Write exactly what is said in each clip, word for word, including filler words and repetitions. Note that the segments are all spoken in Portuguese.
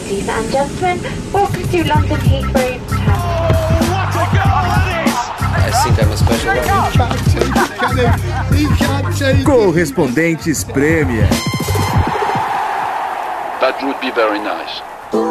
Ladies and gentlemen, welcome to London Heathrow Terminal. Oh, what a goal that is! I think I'm a special one. Correspondentes Premier. That would be very nice.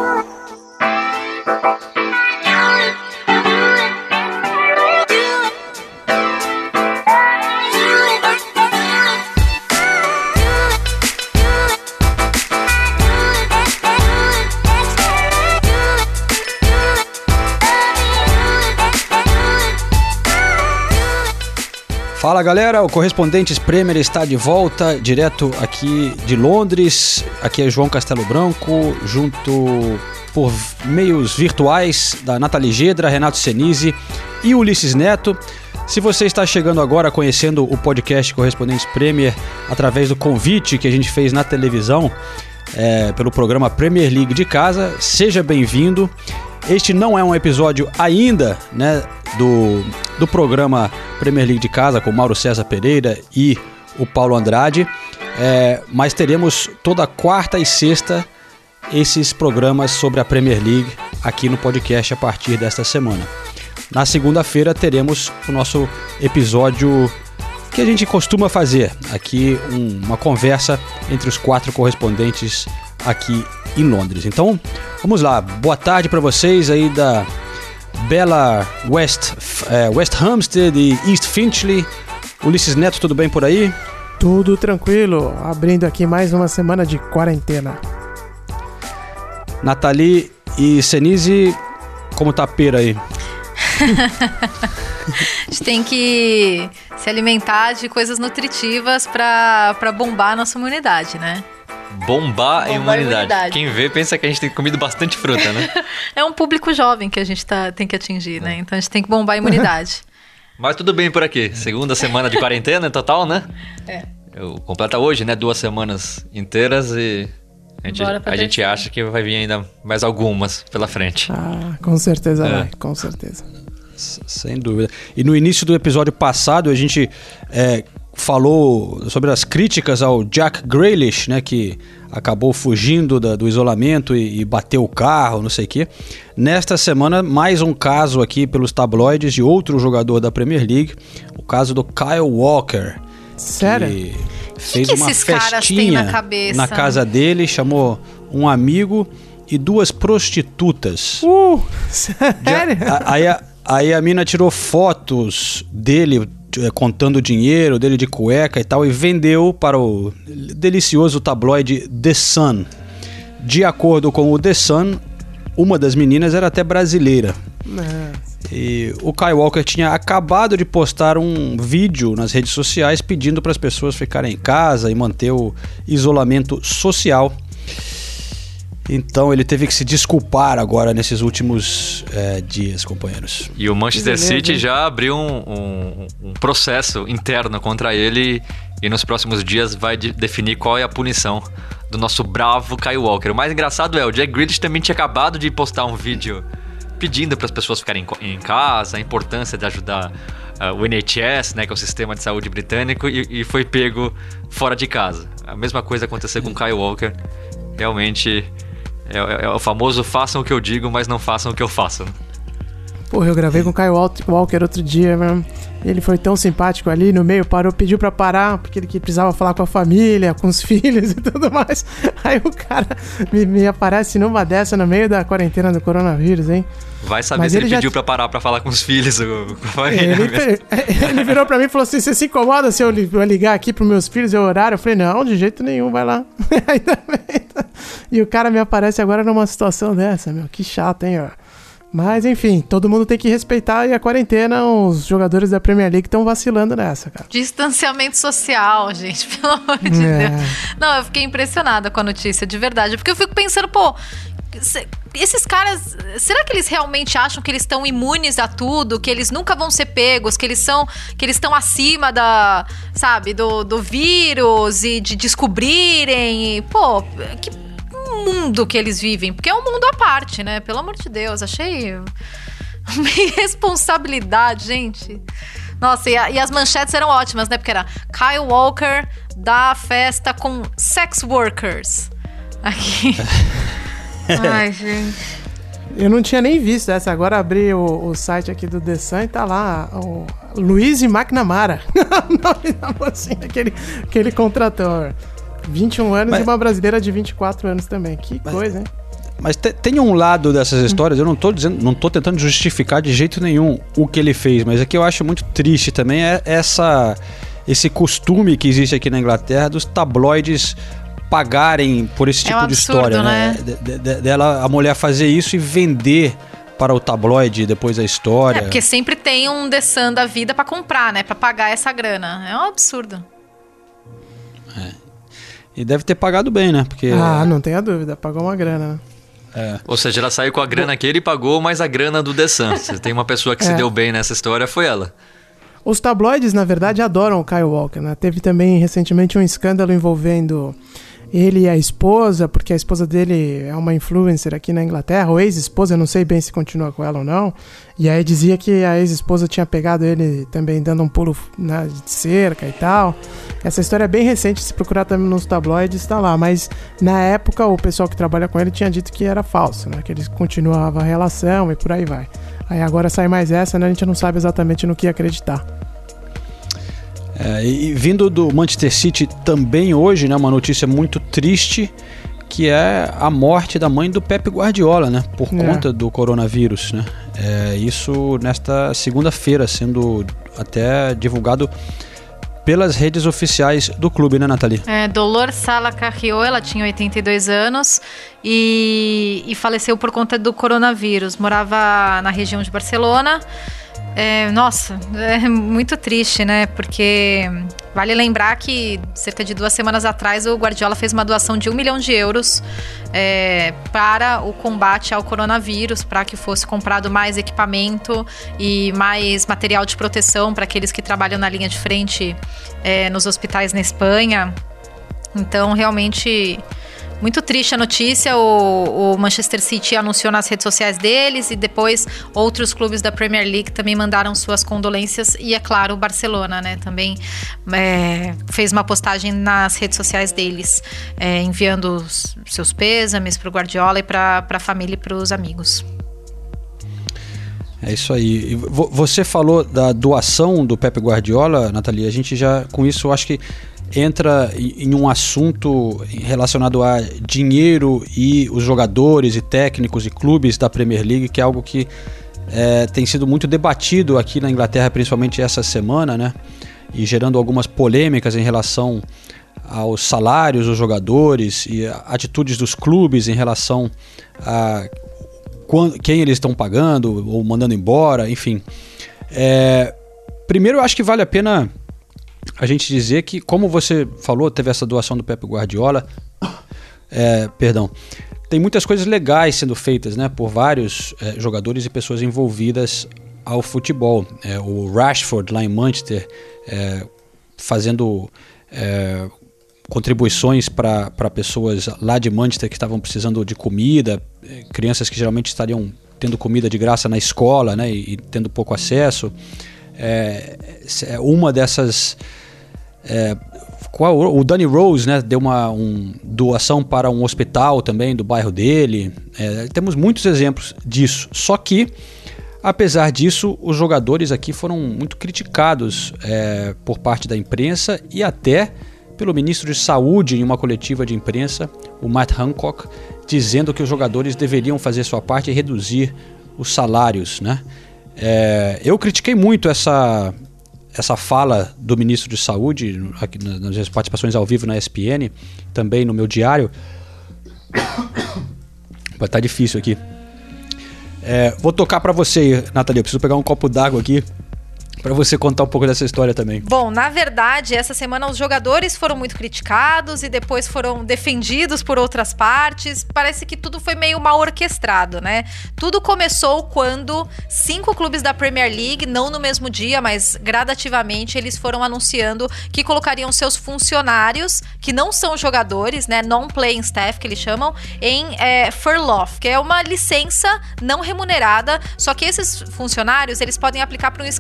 Fala galera, o Correspondentes Premier está de volta, direto aqui de Londres. Aqui é João Castelo Branco, junto por meios virtuais da Nathalie Gedra, Renato Senise e Ulisses Neto. Se você está chegando agora conhecendo o podcast Correspondentes Premier através do convite que a gente fez na televisão, é, pelo programa Premier League de casa, seja bem-vindo. Este não é um episódio ainda, né, do, do programa Premier League de casa com Mauro César Pereira e o Paulo Andrade, é, mas teremos toda quarta e sexta esses programas sobre a Premier League aqui no podcast a partir desta semana. Na segunda-feira teremos o nosso episódio que a gente costuma fazer aqui, um, uma conversa entre os quatro correspondentes aqui em Londres. Então, vamos lá. Boa tarde para vocês aí da bela West, é, West Hampstead e East Finchley. Ulisses Neto, tudo bem por aí? Tudo tranquilo. Abrindo aqui mais uma semana de quarentena. Nathalie e Senise, como tá a pera aí? A gente tem que se alimentar de coisas nutritivas para para bombar a nossa imunidade, né? Bombar, Bombar a imunidade. imunidade. Quem vê pensa que a gente tem comido bastante fruta, né? É um público jovem que a gente tá, tem que atingir, né? Então a gente tem que bombar a imunidade. Mas tudo bem por aqui. Segunda semana de quarentena total, né? É. Eu completa hoje, né? Duas semanas inteiras e a gente, a gente acha que vai vir ainda mais algumas pela frente. Ah, com certeza é. vai, com certeza. Sem dúvida. E no início do episódio passado a gente é, falou sobre as críticas ao Jack Grealish, né, que acabou fugindo da, do isolamento e, e bateu o carro, não sei o quê. Nesta semana, mais um caso aqui pelos tabloides de outro jogador da Premier League, o caso do Kyle Walker. Sério? Que fez que que uma esses caras festinha têm na cabeça? na casa dele, chamou um amigo e duas prostitutas. Uh, sério? De, a, aí, a, aí a mina tirou fotos dele contando dinheiro, dele de cueca e tal, e vendeu para o delicioso tabloide The Sun. De acordo com o The Sun, uma das meninas era até brasileira. Nossa. E o Kyle Walker tinha acabado de postar um vídeo nas redes sociais pedindo para as pessoas ficarem em casa e manter o isolamento social. Então ele teve que se desculpar agora nesses últimos é, dias, companheiros. E o Manchester City já abriu um, um, um processo interno contra ele e nos próximos dias vai de, definir qual é a punição do nosso bravo Kyle Walker. O mais engraçado é, o Jack Grealish também tinha acabado de postar um vídeo pedindo para as pessoas ficarem em casa, a importância de ajudar uh, o N H S, né, que é o sistema de saúde britânico, e, e foi pego fora de casa. A mesma coisa aconteceu com o Kyle Walker. Realmente... É, é, é o famoso façam o que eu digo, mas não façam o que eu faço. Porra, eu gravei com o Kyle Walker outro dia, mano. Ele foi tão simpático ali no meio, parou, pediu pra parar, porque ele precisava falar com a família, com os filhos e tudo mais. Aí o cara me, me aparece numa dessa no meio da quarentena do coronavírus, hein? Vai saber Mas se ele, ele já... pediu pra parar pra falar com os filhos. Com a família. Ele, ele virou pra mim e falou assim, você se incomoda se eu ligar aqui pros meus filhos e o horário? Eu falei, não, de jeito nenhum, vai lá. Ainda bem. E o cara me aparece agora numa situação dessa, meu, que chato, hein, ó. Mas, enfim, todo mundo tem que respeitar e a quarentena, os jogadores da Premier League estão vacilando nessa, cara. Distanciamento social, gente, pelo amor de É. Deus. Não, eu fiquei impressionada com a notícia, de verdade. Porque eu fico pensando, pô, esses caras, será que eles realmente acham que eles estão imunes a tudo? Que eles nunca vão ser pegos? Que eles são, que eles estão acima da, sabe, do, do vírus e de descobrirem? E, pô, que mundo que eles vivem, porque é um mundo à parte, né? Pelo amor de Deus, achei uma irresponsabilidade, gente. Nossa, e, a, e as manchetes eram ótimas, né? Porque era Kyle Walker dá festa com sex workers. Aqui. Ai, gente. Eu não tinha nem visto essa. Agora abri o, o site aqui do The Sun e tá lá o Luiz McNamara. O nome da mocinha que ele, que ele contratou. vinte e um anos mas, e uma brasileira de vinte e quatro anos também. Que mas, coisa, hein? Mas te, tem um lado dessas histórias, eu não tô dizendo, não tô tentando justificar de jeito nenhum o que ele fez, mas é que eu acho muito triste também é essa, esse costume que existe aqui na Inglaterra dos tabloides pagarem por esse tipo é um absurdo, de história, né? né? De, de, dela, a mulher fazer isso e vender para o tabloide depois a história. É, porque sempre tem um The Sun da vida pra comprar, né? Pra pagar essa grana. É um absurdo. É. E deve ter pagado bem, né? Porque... Ah, não tenha dúvida. Pagou uma grana, né? É. Ou seja, ela saiu com a grana que ele pagou, mais a grana do The Sun. Se tem uma pessoa que é. se deu bem nessa história, foi ela. Os tabloides, na verdade, adoram o Kyle Walker, né? Teve também, recentemente, um escândalo envolvendo ele e a esposa, porque a esposa dele é uma influencer aqui na Inglaterra, ou ex-esposa, eu não sei bem se continua com ela ou não. E aí dizia que a ex-esposa tinha pegado ele também dando um pulo, né, de cerca e tal. Essa história é bem recente, se procurar também nos tabloides, tá lá. Mas na época o pessoal que trabalha com ele tinha dito que era falso, né? Que eles continuavam a relação e por aí vai. Aí agora sai mais essa, né? A gente não sabe exatamente no que acreditar. É, e vindo do Manchester City também hoje, né, uma notícia muito triste, que é a morte da mãe do Pep Guardiola, né, por é. conta do coronavírus, né. É, isso nesta segunda-feira, sendo até divulgado pelas redes oficiais do clube, né, Nathalie? É, Dolor Sala Carrió, ela tinha oitenta e dois anos e, e faleceu por conta do coronavírus. Morava na região de Barcelona. É, nossa, é muito triste, né? Porque vale lembrar que cerca de duas semanas atrás o Guardiola fez uma doação de um milhão de euros é, para o combate ao coronavírus, para que fosse comprado mais equipamento e mais material de proteção para aqueles que trabalham na linha de frente é, nos hospitais na Espanha. Então, realmente... muito triste a notícia. O, o Manchester City anunciou nas redes sociais deles e depois outros clubes da Premier League também mandaram suas condolências e, é claro, o Barcelona, né, também é, fez uma postagem nas redes sociais deles, é, enviando os seus pêsames para o Guardiola e para a família e para os amigos. É isso aí. Você falou da doação do Pep Guardiola, Nathalie, a gente já, com isso, eu acho que entra em um assunto relacionado a dinheiro e os jogadores e técnicos e clubes da Premier League, que é algo que é, tem sido muito debatido aqui na Inglaterra, principalmente essa semana, né? E gerando algumas polêmicas em relação aos salários dos jogadores e atitudes dos clubes em relação a quem eles estão pagando ou mandando embora, enfim. É, primeiro, eu acho que vale a pena a gente dizer que, como você falou, teve essa doação do Pep Guardiola, é, perdão, tem muitas coisas legais sendo feitas, né, por vários é, jogadores e pessoas envolvidas ao futebol. É, o Rashford, lá em Manchester, é, fazendo é, contribuições para pessoas lá de Manchester que estavam precisando de comida, é, crianças que geralmente estariam tendo comida de graça na escola, né, e, e tendo pouco acesso. É, uma dessas... É, qual, o Danny Rose, né, deu uma um, doação para um hospital também do bairro dele. É, temos muitos exemplos disso. Só que, apesar disso, os jogadores aqui foram muito criticados é, por parte da imprensa e até pelo ministro de Saúde em uma coletiva de imprensa, o Matt Hancock, dizendo que os jogadores deveriam fazer sua parte e reduzir os salários, né? É, eu critiquei muito essa, essa fala do ministro de Saúde aqui nas participações ao vivo na E S P N, também no meu diário. Vai tá difícil aqui. É, vou tocar para você, Nathalie. Eu preciso pegar um copo d'água aqui para você contar um pouco dessa história também. Bom, na verdade, essa semana os jogadores foram muito criticados e depois foram defendidos por outras partes. Parece que tudo foi meio mal orquestrado, né? Tudo começou quando cinco clubes da Premier League, não no mesmo dia, mas gradativamente, eles foram anunciando que colocariam seus funcionários, que não são jogadores, né? Non-playing staff, que eles chamam, em é, furlough, que é uma licença não remunerada, só que esses funcionários, eles podem aplicar para um esquema do governo.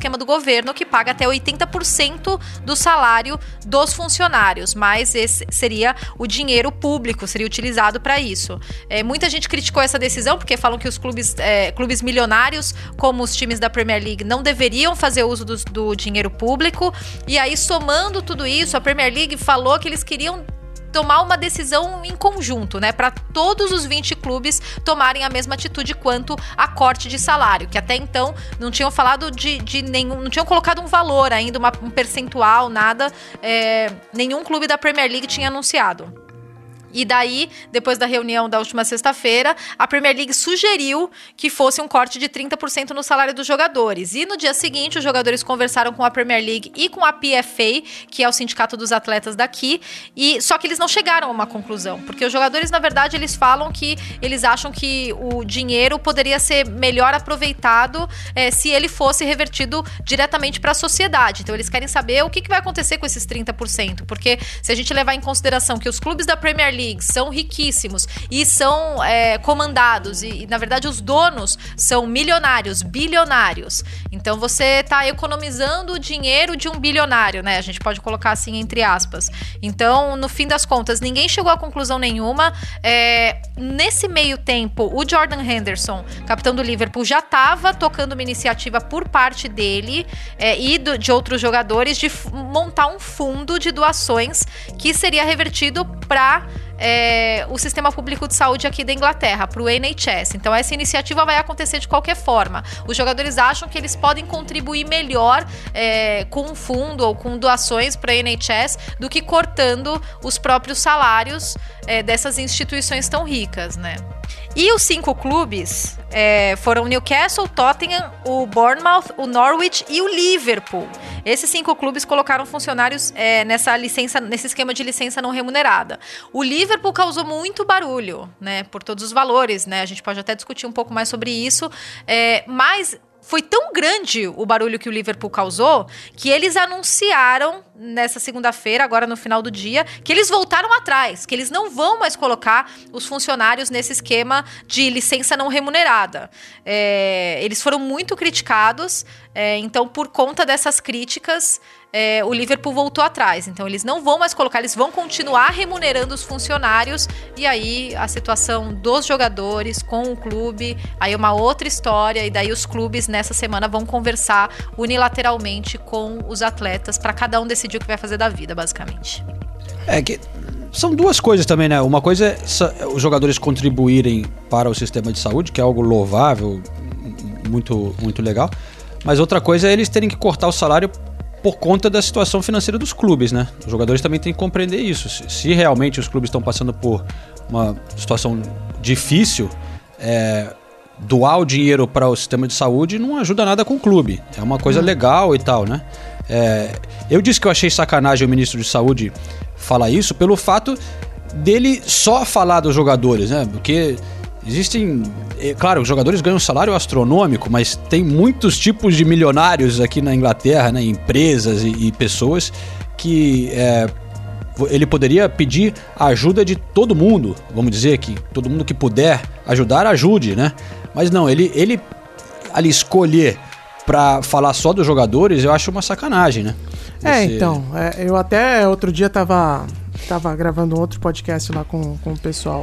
governo que paga até oitenta por cento do salário dos funcionários, mas esse seria o dinheiro público, seria utilizado para isso. É, muita gente criticou essa decisão porque falam que os clubes, é, clubes milionários, como os times da Premier League, não deveriam fazer uso do, do dinheiro público. E aí, somando tudo isso, a Premier League falou que eles queriam tomar uma decisão em conjunto, né, para todos os vinte clubes tomarem a mesma atitude quanto a corte de salário, que até então não tinham falado de, de nenhum, não tinham colocado um valor ainda, uma, um percentual, nada, é, nenhum clube da Premier League tinha anunciado. E daí, depois da reunião da última sexta-feira, a Premier League sugeriu que fosse um corte de trinta por cento no salário dos jogadores. E no dia seguinte, os jogadores conversaram com a Premier League e com a P F A, que é o sindicato dos atletas daqui, e só que eles não chegaram a uma conclusão, porque os jogadores, na verdade, eles falam que eles acham que o dinheiro poderia ser melhor aproveitado é, se ele fosse revertido diretamente para a sociedade. Então, eles querem saber o que, que vai acontecer com esses trinta por cento, porque se a gente levar em consideração que os clubes da Premier League são riquíssimos e são é, comandados e, e, na verdade, os donos são milionários, bilionários. Então, você está economizando o dinheiro de um bilionário, né? A gente pode colocar assim entre aspas. Então, no fim das contas, ninguém chegou a conclusão nenhuma. É, nesse meio tempo, o Jordan Henderson, capitão do Liverpool, já estava tocando uma iniciativa por parte dele é, e do, de outros jogadores de f- montar um fundo de doações que seria revertido para É, o sistema público de saúde aqui da Inglaterra, para o N H S. Então essa iniciativa vai acontecer de qualquer forma. Os jogadores acham que eles podem contribuir melhor é, com um fundo ou com doações para o N H S do que cortando os próprios salários é, dessas instituições tão ricas, né? E os cinco clubes é, foram o Newcastle, Tottenham, o Bournemouth, o Norwich e o Liverpool. Esses cinco clubes colocaram funcionários é, nessa licença, nesse esquema de licença não remunerada. O Liverpool causou muito barulho, né, por todos os valores, né? A gente pode até discutir um pouco mais sobre isso, é, mas foi tão grande o barulho que o Liverpool causou que eles anunciaram nessa segunda-feira, agora no final do dia, que eles voltaram atrás, que eles não vão mais colocar os funcionários nesse esquema de licença não remunerada. É, eles foram muito criticados, é, então por conta dessas críticas, é, o Liverpool voltou atrás. Então eles não vão mais colocar, eles vão continuar remunerando os funcionários, e aí a situação dos jogadores com o clube, aí é uma outra história, e daí os clubes nessa semana vão conversar unilateralmente com os atletas para cada um decidir o que vai fazer da vida, basicamente. É que são duas coisas também, né? Uma coisa é os jogadores contribuírem para o sistema de saúde, que é algo louvável, muito, muito legal. Mas outra coisa é eles terem que cortar o salário por conta da situação financeira dos clubes, né? Os jogadores também têm que compreender isso. Se, se realmente os clubes estão passando por uma situação difícil, é, doar o dinheiro para o sistema de saúde não ajuda nada com o clube. É uma coisa legal e tal, né? É, eu disse que eu achei sacanagem o ministro de Saúde falar isso pelo fato dele só falar dos jogadores, né? Porque existem... É, claro, os jogadores ganham um salário astronômico, mas tem muitos tipos de milionários aqui na Inglaterra, né? Empresas e, e pessoas que... É, ele poderia pedir a ajuda de todo mundo, vamos dizer que todo mundo que puder ajudar, ajude, né? Mas não, ele, ele ali escolher pra falar só dos jogadores, eu acho uma sacanagem, né? É, Esse... então, é, eu até outro dia tava, tava gravando um outro podcast lá com, com o pessoal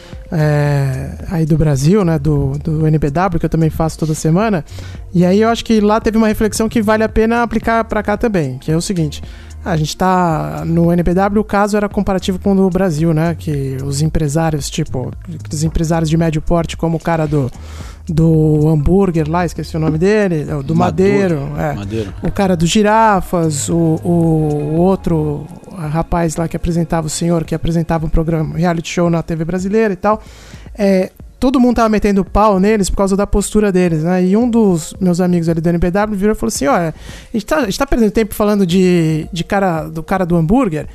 é, aí do Brasil, né, do, do N B W, que eu também faço toda semana, e aí eu acho que lá teve uma reflexão que vale a pena aplicar pra cá também, que é o seguinte: a gente tá no N B W, o caso era comparativo com o do Brasil, né, que os empresários, tipo, os empresários de médio porte, como o cara do do hambúrguer lá, esqueci o nome dele, do Madeiro, Madeiro, é. Madeiro. O cara do Girafas, o, o outro rapaz lá que apresentava, o senhor que apresentava um programa, reality show na T V brasileira e tal, é, todo mundo tava metendo pau neles por causa da postura deles, né? E um dos meus amigos ali do N B W virou e falou assim: olha, a gente tá, a gente tá perdendo tempo falando de, de cara, do cara do hambúrguer.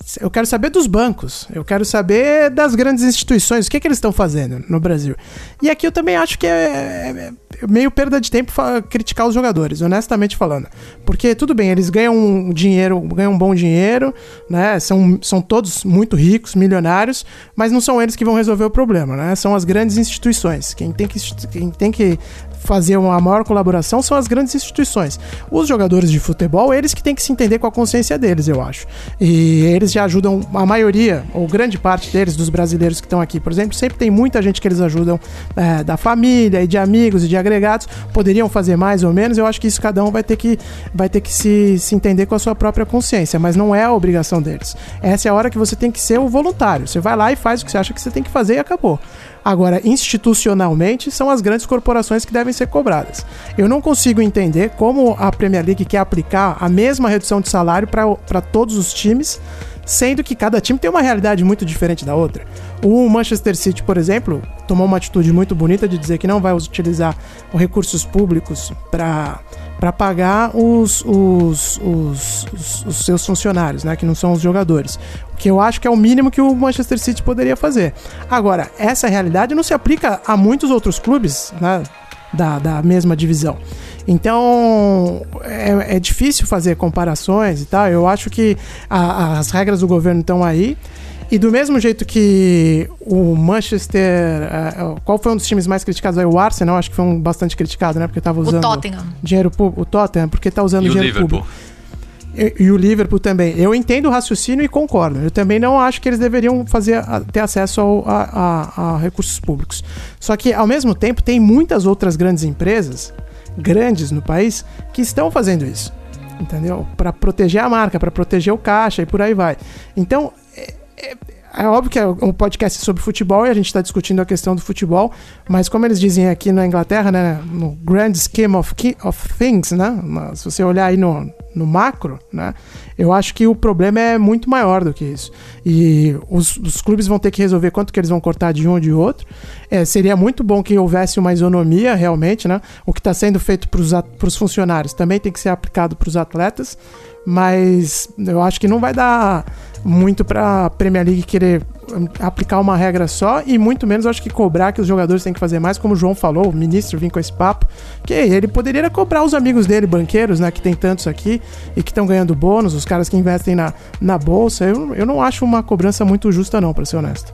Eu quero saber dos bancos, eu quero saber das grandes instituições, o que, que eles estão fazendo no Brasil. E aqui eu também acho que é, é meio perda de tempo criticar os jogadores, honestamente falando. Porque tudo bem, eles ganham dinheiro, ganham um bom dinheiro, né? São, são todos muito ricos, milionários, mas não são eles que vão resolver o problema, né? São as grandes instituições. Quem tem que, quem tem que fazer uma maior colaboração são as grandes instituições. Os jogadores de futebol, eles que têm que se entender com a consciência deles, eu acho. E eles já ajudam, a maioria, ou grande parte deles, dos brasileiros que estão aqui, por exemplo, sempre tem muita gente que eles ajudam é, da família e de amigos e de agregados, poderiam fazer mais ou menos, eu acho que isso cada um vai ter que, vai ter que se, se entender com a sua própria consciência, mas não é a obrigação deles. Essa é a hora que você tem que ser o voluntário, você vai lá e faz o que você acha que você tem que fazer e acabou. Agora, institucionalmente, são as grandes corporações que devem ser cobradas. Eu não consigo entender como a Premier League quer aplicar a mesma redução de salário para todos os times, sendo que cada time tem uma realidade muito diferente da outra. O Manchester City, por exemplo, tomou uma atitude muito bonita de dizer que não vai utilizar os recursos públicos para para pagar os, os, os, os, os seus funcionários, né, que não são os jogadores. O que eu acho que é o mínimo que o Manchester City poderia fazer. Agora, essa realidade não se aplica a muitos outros clubes, né, da, da mesma divisão. Então, é, é difícil fazer comparações e tal. Eu acho que a, as regras do governo estão aí. E do mesmo jeito que o Manchester... Uh, qual foi um dos times mais criticados aí? O Arsenal, acho que foi um bastante criticado, né? Porque estava usando... O Tottenham. Dinheiro público. O Tottenham, porque está usando e dinheiro o público. E, e o Liverpool também. Eu entendo o raciocínio e concordo. Eu também não acho que eles deveriam fazer, ter acesso ao, a, a, a recursos públicos. Só que, ao mesmo tempo, tem muitas outras grandes empresas, grandes no país, que estão fazendo isso. Entendeu? Para proteger a marca, para proteger o caixa e por aí vai. Então... É, é óbvio que é um podcast sobre futebol e a gente está discutindo a questão do futebol, mas como eles dizem aqui na Inglaterra, né, no grand scheme of, of things, né, se você olhar aí no, no macro, né, eu acho que o problema é muito maior do que isso. E os, os clubes vão ter que resolver quanto que eles vão cortar de um ou de outro. É, seria muito bom que houvesse uma isonomia realmente, né, o que está sendo feito para os funcionários também tem que ser aplicado para os atletas, mas eu acho que não vai dar muito para a Premier League querer aplicar uma regra só e muito menos eu acho que cobrar que os jogadores têm que fazer mais, como o João falou, o ministro vinha com esse papo, que ele poderia cobrar os amigos dele, banqueiros, né, que tem tantos aqui e que estão ganhando bônus, os caras que investem na, na bolsa. Eu, eu não acho uma cobrança muito justa não, para ser honesto.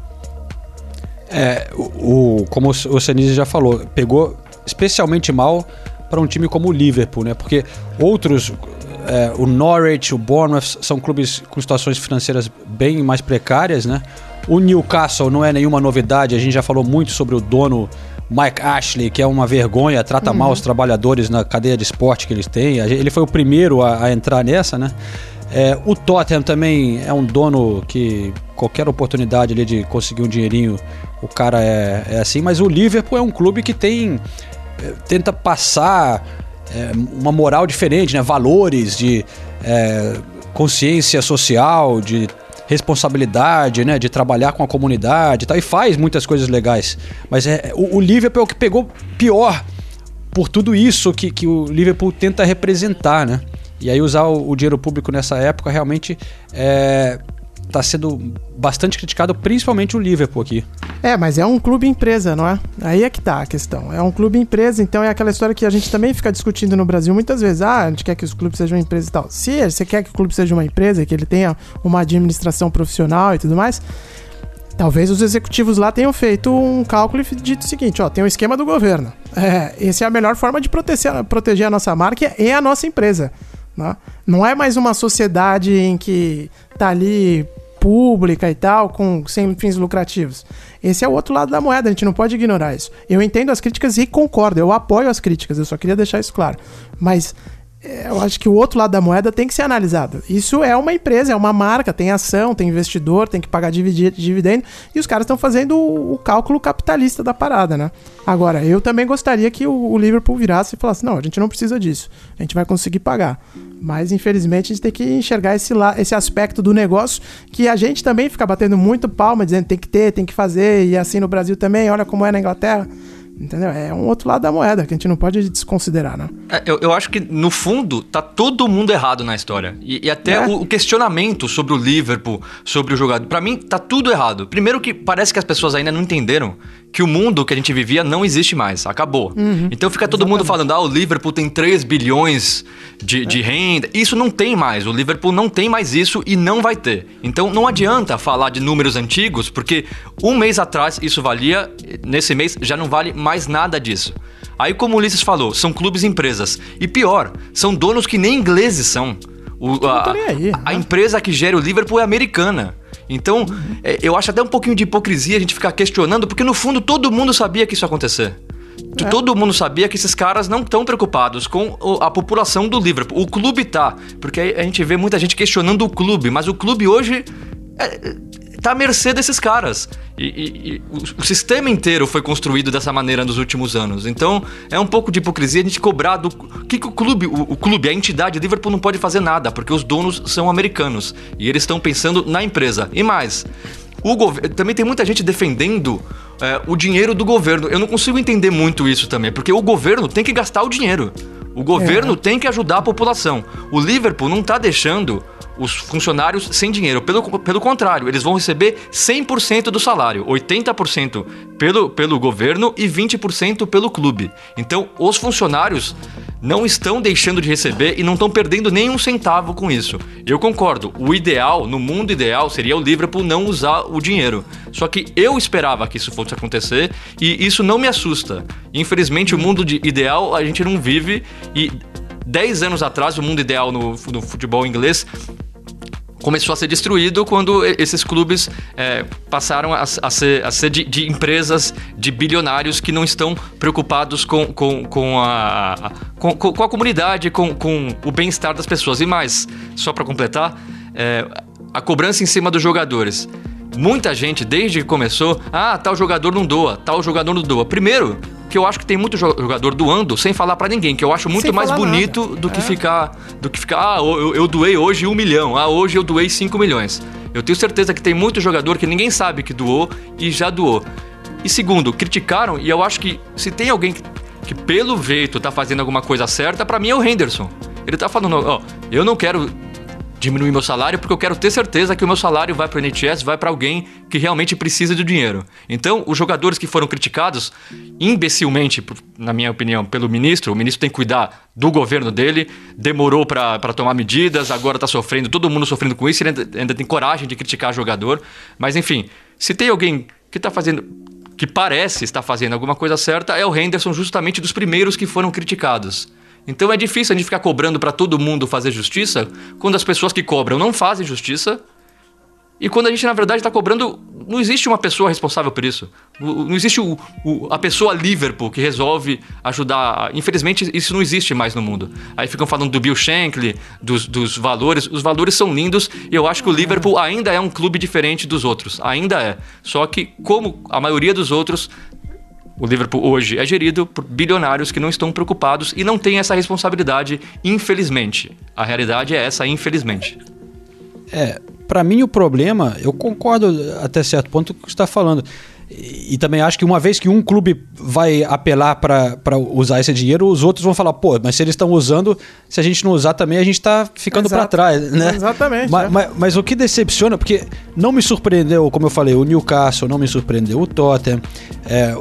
É, o, o, como o Senise já falou, pegou especialmente mal para um time como o Liverpool, né, porque outros... É, o Norwich, o Bournemouth são clubes com situações financeiras bem mais precárias, né? O Newcastle não é nenhuma novidade, a gente já falou muito sobre o dono Mike Ashley, que é uma vergonha, trata uhum. mal os trabalhadores na cadeia de esporte que eles têm. Ele foi o primeiro a, a entrar nessa, né? É, o Tottenham também é um dono que qualquer oportunidade ali de conseguir um dinheirinho, o cara é, é assim, mas o Liverpool é um clube que tem é, tenta passar É, uma moral diferente, né? Valores de é, consciência social, de responsabilidade, né? De trabalhar com a comunidade e tal, e faz muitas coisas legais. Mas é, o, o Liverpool é o que pegou pior por tudo isso que, que o Liverpool tenta representar, né? E aí usar o, o dinheiro público nessa época realmente é, tá sendo bastante criticado, principalmente o Liverpool aqui. É, mas é um clube empresa, não é? Aí é que tá a questão. É um clube empresa, então é aquela história que a gente também fica discutindo no Brasil muitas vezes. Ah, a gente quer que os clubes sejam uma empresa e tal. Se você quer que o clube seja uma empresa, que ele tenha uma administração profissional e tudo mais, talvez os executivos lá tenham feito um cálculo e dito o seguinte, ó, tem um esquema do governo. É, essa é a melhor forma de proteger, proteger a nossa marca e a nossa empresa. Né? Não é mais uma sociedade em que tá ali pública e tal, com, sem fins lucrativos. Esse é o outro lado da moeda, a gente não pode ignorar isso. Eu entendo as críticas e concordo, eu apoio as críticas, eu só queria deixar isso claro. Mas eu acho que o outro lado da moeda tem que ser analisado. Isso é uma empresa, é uma marca, tem ação, tem investidor, tem que pagar dividendo, e os caras estão fazendo o, o cálculo capitalista da parada, né? Agora, eu também gostaria que o, o Liverpool virasse e falasse, não, a gente não precisa disso, a gente vai conseguir pagar. Mas, infelizmente, a gente tem que enxergar esse, la- esse aspecto do negócio que a gente também fica batendo muito palma, dizendo tem que ter, tem que fazer, e assim no Brasil também, olha como é na Inglaterra. Entendeu? É um outro lado da moeda que a gente não pode desconsiderar, né? É, eu, eu acho que, no fundo, tá todo mundo errado na história. E, e até É. o, o questionamento sobre o Liverpool, sobre o jogador. Pra mim, tá tudo errado. Primeiro que parece que as pessoas ainda não entenderam que o mundo que a gente vivia não existe mais. Acabou. Uhum. Então fica todo mundo falando, ah, o Liverpool tem três bilhões de, é. de renda. Isso não tem mais. O Liverpool não tem mais isso e não vai ter. Então não adianta falar de números antigos, porque um mês atrás isso valia, nesse mês já não vale mais nada disso. Aí, como o Ulisses falou, são clubes e empresas. E pior, são donos que nem ingleses são. O, a, aí, a, a né? empresa que gera o Liverpool é americana. Então, uhum. é, eu acho até um pouquinho de hipocrisia a gente ficar questionando, porque no fundo todo mundo sabia que isso ia acontecer. É. Todo mundo sabia que esses caras não estão preocupados com a população do Liverpool. O clube tá, porque a gente vê muita gente questionando o clube, mas o clube hoje é, tá à mercê desses caras. E, e, e o, o sistema inteiro foi construído dessa maneira nos últimos anos. Então, é um pouco de hipocrisia a gente cobrar do... O que, que o clube, o, o clube, a entidade, o Liverpool não pode fazer nada, porque os donos são americanos. E eles estão pensando na empresa. E mais, o governo... Também tem muita gente defendendo é, o dinheiro do governo. Eu não consigo entender muito isso também, porque o governo tem que gastar o dinheiro. O governo é. tem que ajudar a população. O Liverpool não está deixando os funcionários sem dinheiro. Pelo, pelo contrário, eles vão receber cem por cento do salário. oitenta por cento pelo, pelo governo e vinte por cento pelo clube. Então, os funcionários não estão deixando de receber e não estão perdendo nenhum centavo com isso. Eu concordo. O ideal, no mundo ideal, seria o Liverpool não usar o dinheiro. Só que eu esperava que isso fosse acontecer e isso não me assusta. Infelizmente, o mundo de ideal a gente não vive e dez anos atrás, o mundo ideal no, no futebol inglês começou a ser destruído quando esses clubes é, passaram a, a ser, a ser de, de empresas, de bilionários que não estão preocupados com, com, com, a, com, com a comunidade, com, com o bem-estar das pessoas. E mais, só para completar, é, a cobrança em cima dos jogadores. Muita gente, desde que começou, ah, tal jogador não doa, tal jogador não doa. Primeiro, que eu acho que tem muito jogador doando sem falar pra ninguém, que eu acho muito sem mais bonito nada. do que é. ficar, do que ficar, ah, eu, eu doei hoje um milhão, ah, hoje eu doei cinco milhões. Eu tenho certeza que tem muito jogador que ninguém sabe que doou e já doou. E segundo, criticaram, e eu acho que se tem alguém que, que pelo jeito tá fazendo alguma coisa certa, pra mim é o Henderson. Ele tá falando, ó, eu não quero diminuir meu salário porque eu quero ter certeza que o meu salário vai para o N H S, vai para alguém que realmente precisa do dinheiro. Então, os jogadores que foram criticados, imbecilmente, na minha opinião, pelo ministro, o ministro tem que cuidar do governo dele, demorou para tomar medidas, agora está sofrendo, todo mundo sofrendo com isso, ele ainda, ainda tem coragem de criticar jogador. Mas, enfim, se tem alguém que está fazendo, que parece estar fazendo alguma coisa certa, é o Henderson, justamente dos primeiros que foram criticados. Então é difícil a gente ficar cobrando para todo mundo fazer justiça quando as pessoas que cobram não fazem justiça e quando a gente, na verdade, está cobrando... Não existe uma pessoa responsável por isso. Não existe o, o, a pessoa Liverpool que resolve ajudar. Infelizmente, isso não existe mais no mundo. Aí ficam falando do Bill Shankly, dos, dos valores. Os valores são lindos e eu acho que o Liverpool ainda é um clube diferente dos outros. Ainda é. Só que, como a maioria dos outros... O Liverpool hoje é gerido por bilionários que não estão preocupados e não têm essa responsabilidade, infelizmente. A realidade é essa, infelizmente. É, pra mim o problema, eu concordo até certo ponto com o que você está falando. E, e também acho que uma vez que um clube vai apelar para usar esse dinheiro, os outros vão falar, pô, mas se eles estão usando, se a gente não usar também, a gente está ficando para trás, né? Exatamente. Mas, é. mas, mas o que decepciona, porque não me surpreendeu, como eu falei, o Newcastle, não me surpreendeu o Tottenham, é,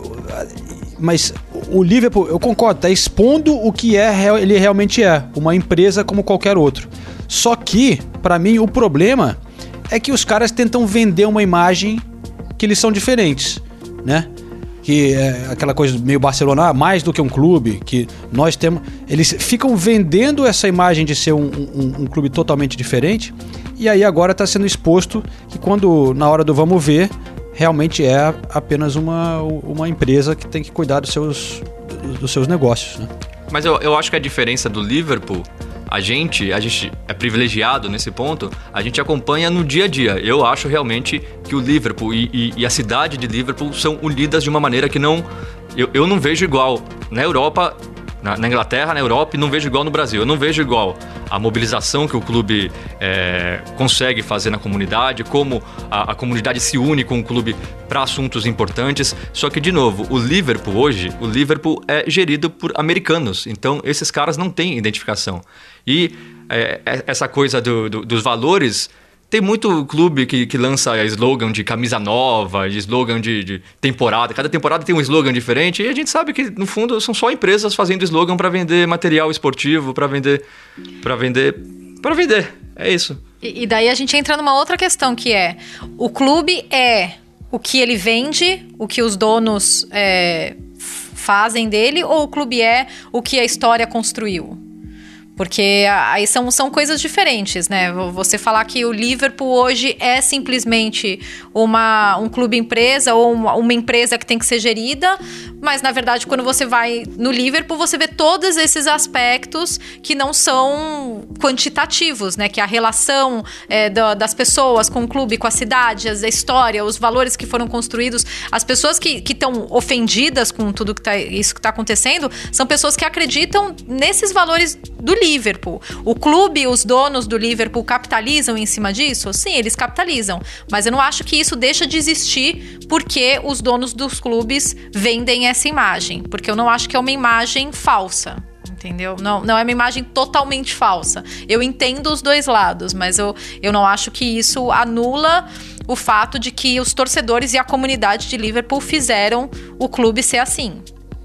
mas o Liverpool, eu concordo, está expondo o que é, ele realmente é, uma empresa como qualquer outro. Só que, para mim, o problema é que os caras tentam vender uma imagem que eles são diferentes, né? Que é aquela coisa meio Barcelona, mais do que um clube, que nós temos... Eles ficam vendendo essa imagem de ser um, um, um clube totalmente diferente, e aí agora está sendo exposto que quando, na hora do vamos ver, realmente é apenas uma, uma empresa que tem que cuidar dos seus, dos seus negócios, né? Mas eu, eu acho que a diferença do Liverpool... A gente, a gente é privilegiado nesse ponto, a gente acompanha no dia a dia. Eu acho realmente que o Liverpool e, e, e a cidade de Liverpool são unidas de uma maneira que não... Eu, eu não vejo igual. Na Europa, na, na Inglaterra, na Europa, e não vejo igual no Brasil. Eu não vejo igual a mobilização que o clube é, consegue fazer na comunidade, como a, a comunidade se une com o clube para assuntos importantes. Só que, de novo, o Liverpool hoje, o Liverpool é gerido por americanos. Então, esses caras não têm identificação. E é, essa coisa do, do, dos valores... Tem muito clube que, que lança slogan de camisa nova, de slogan de, de temporada. Cada temporada tem um slogan diferente. E a gente sabe que, no fundo, são só empresas fazendo slogan para vender material esportivo, para vender... Para vender... Para vender. É isso. E, e daí a gente entra numa outra questão, que é... O clube é o que ele vende, o que os donos é, fazem dele, ou o clube é o que a história construiu? Porque aí são, são coisas diferentes, né? Você falar que o Liverpool hoje é simplesmente uma, um clube empresa ou uma, uma empresa que tem que ser gerida, mas na verdade quando você vai no Liverpool você vê todos esses aspectos que não são quantitativos, né? Que a relação é, da, das pessoas com o clube, com a cidade, a história, os valores que foram construídos. As pessoas que estão ofendidas com tudo que tá, isso que está acontecendo são pessoas que acreditam nesses valores do Liverpool. O clube, os donos do Liverpool capitalizam em cima disso? Sim, eles capitalizam. Mas eu não acho que isso deixa de existir porque os donos dos clubes vendem essa imagem. Porque eu não acho que é uma imagem falsa. Entendeu? Não, não é uma imagem totalmente falsa. Eu entendo os dois lados, mas eu, eu não acho que isso anula o fato de que os torcedores e a comunidade de Liverpool fizeram o clube ser assim.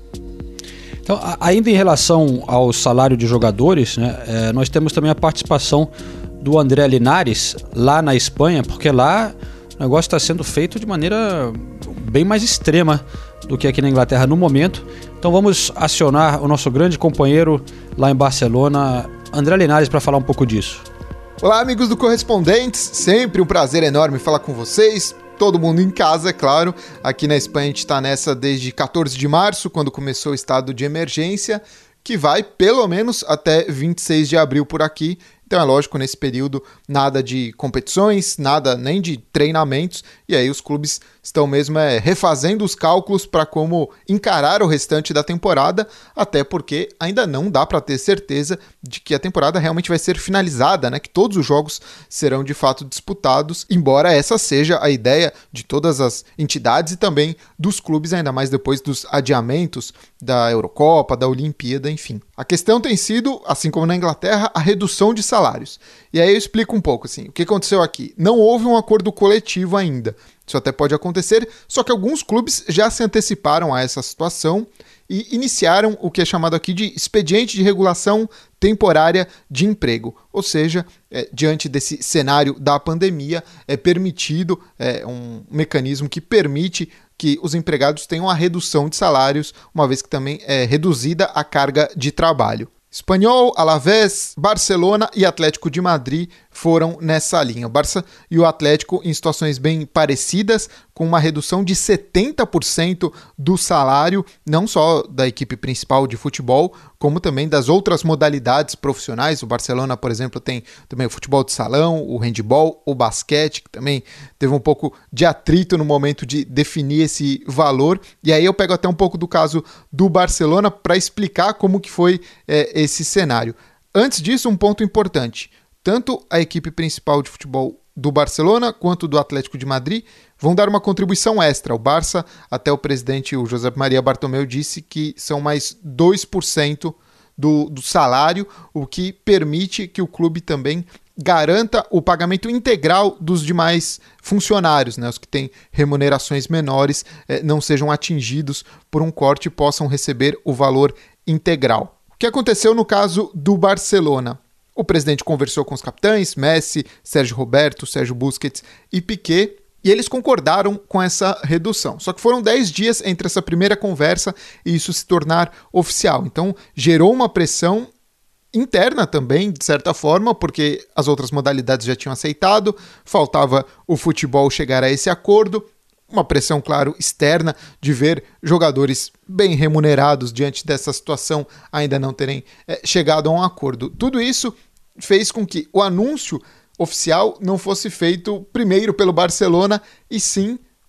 Então, ainda em relação ao salário de jogadores, né, é, nós temos também a participação do André Linares lá na Espanha, porque lá o negócio está sendo feito de maneira bem mais extrema do que aqui na Inglaterra no momento. Então vamos acionar o nosso grande companheiro lá em Barcelona, André Linares, para falar um pouco disso. Olá, amigos do Correspondentes, sempre um prazer enorme falar com vocês. Todo mundo em casa, é claro. Aqui na Espanha a gente está nessa desde quatorze de março, quando começou o estado de emergência, que vai pelo menos até vinte e seis de abril por aqui. Então é lógico, nesse período nada de competições, nada nem de treinamentos, e aí os clubes estão mesmo é, refazendo os cálculos para como encarar o restante da temporada, até porque ainda não dá para ter certeza de que a temporada realmente vai ser finalizada, né? Que todos os jogos serão de fato disputados, embora essa seja a ideia de todas as entidades e também dos clubes, ainda mais depois dos adiamentos da Eurocopa, da Olimpíada, enfim. A questão tem sido, assim como na Inglaterra, a redução de salários. E aí eu explico um pouco assim, o que aconteceu aqui. Não houve um acordo coletivo ainda. Isso até pode acontecer, só que alguns clubes já se anteciparam a essa situação e iniciaram o que é chamado aqui de expediente de regulação temporária de emprego. Ou seja, é, diante desse cenário da pandemia, é permitido é, um mecanismo que permite que os empregados tenham a redução de salários, uma vez que também é reduzida a carga de trabalho. Espanhol, Alavés, Barcelona e Atlético de Madrid foram nessa linha. O Barça e o Atlético em situações bem parecidas, com uma redução de setenta por cento do salário, não só da equipe principal de futebol, como também das outras modalidades profissionais. O Barcelona, por exemplo, tem também o futebol de salão, o handebol, o basquete, que também teve um pouco de atrito no momento de definir esse valor. E aí eu pego até um pouco do caso do Barcelona para explicar como que foi é, esse cenário. Antes disso, um ponto importante. Tanto a equipe principal de futebol do Barcelona quanto do Atlético de Madrid vão dar uma contribuição extra. O Barça, até o presidente, o José Maria Bartomeu, disse que são mais dois por cento do, do salário, o que permite que o clube também garanta o pagamento integral dos demais funcionários, né? Os que têm remunerações menores eh, não sejam atingidos por um corte e possam receber o valor integral. O que aconteceu no caso do Barcelona? O presidente conversou com os capitães, Messi, Sérgio Roberto, Sérgio Busquets e Piqué, e eles concordaram com essa redução. Só que foram dez dias entre essa primeira conversa e isso se tornar oficial. Então, gerou uma pressão interna também, de certa forma, porque as outras modalidades já tinham aceitado, faltava o futebol chegar a esse acordo. Uma pressão, claro, externa de ver jogadores bem remunerados diante dessa situação ainda não terem é, chegado a um acordo. Tudo isso fez com que o anúncio oficial não fosse feito primeiro pelo Barcelona e sim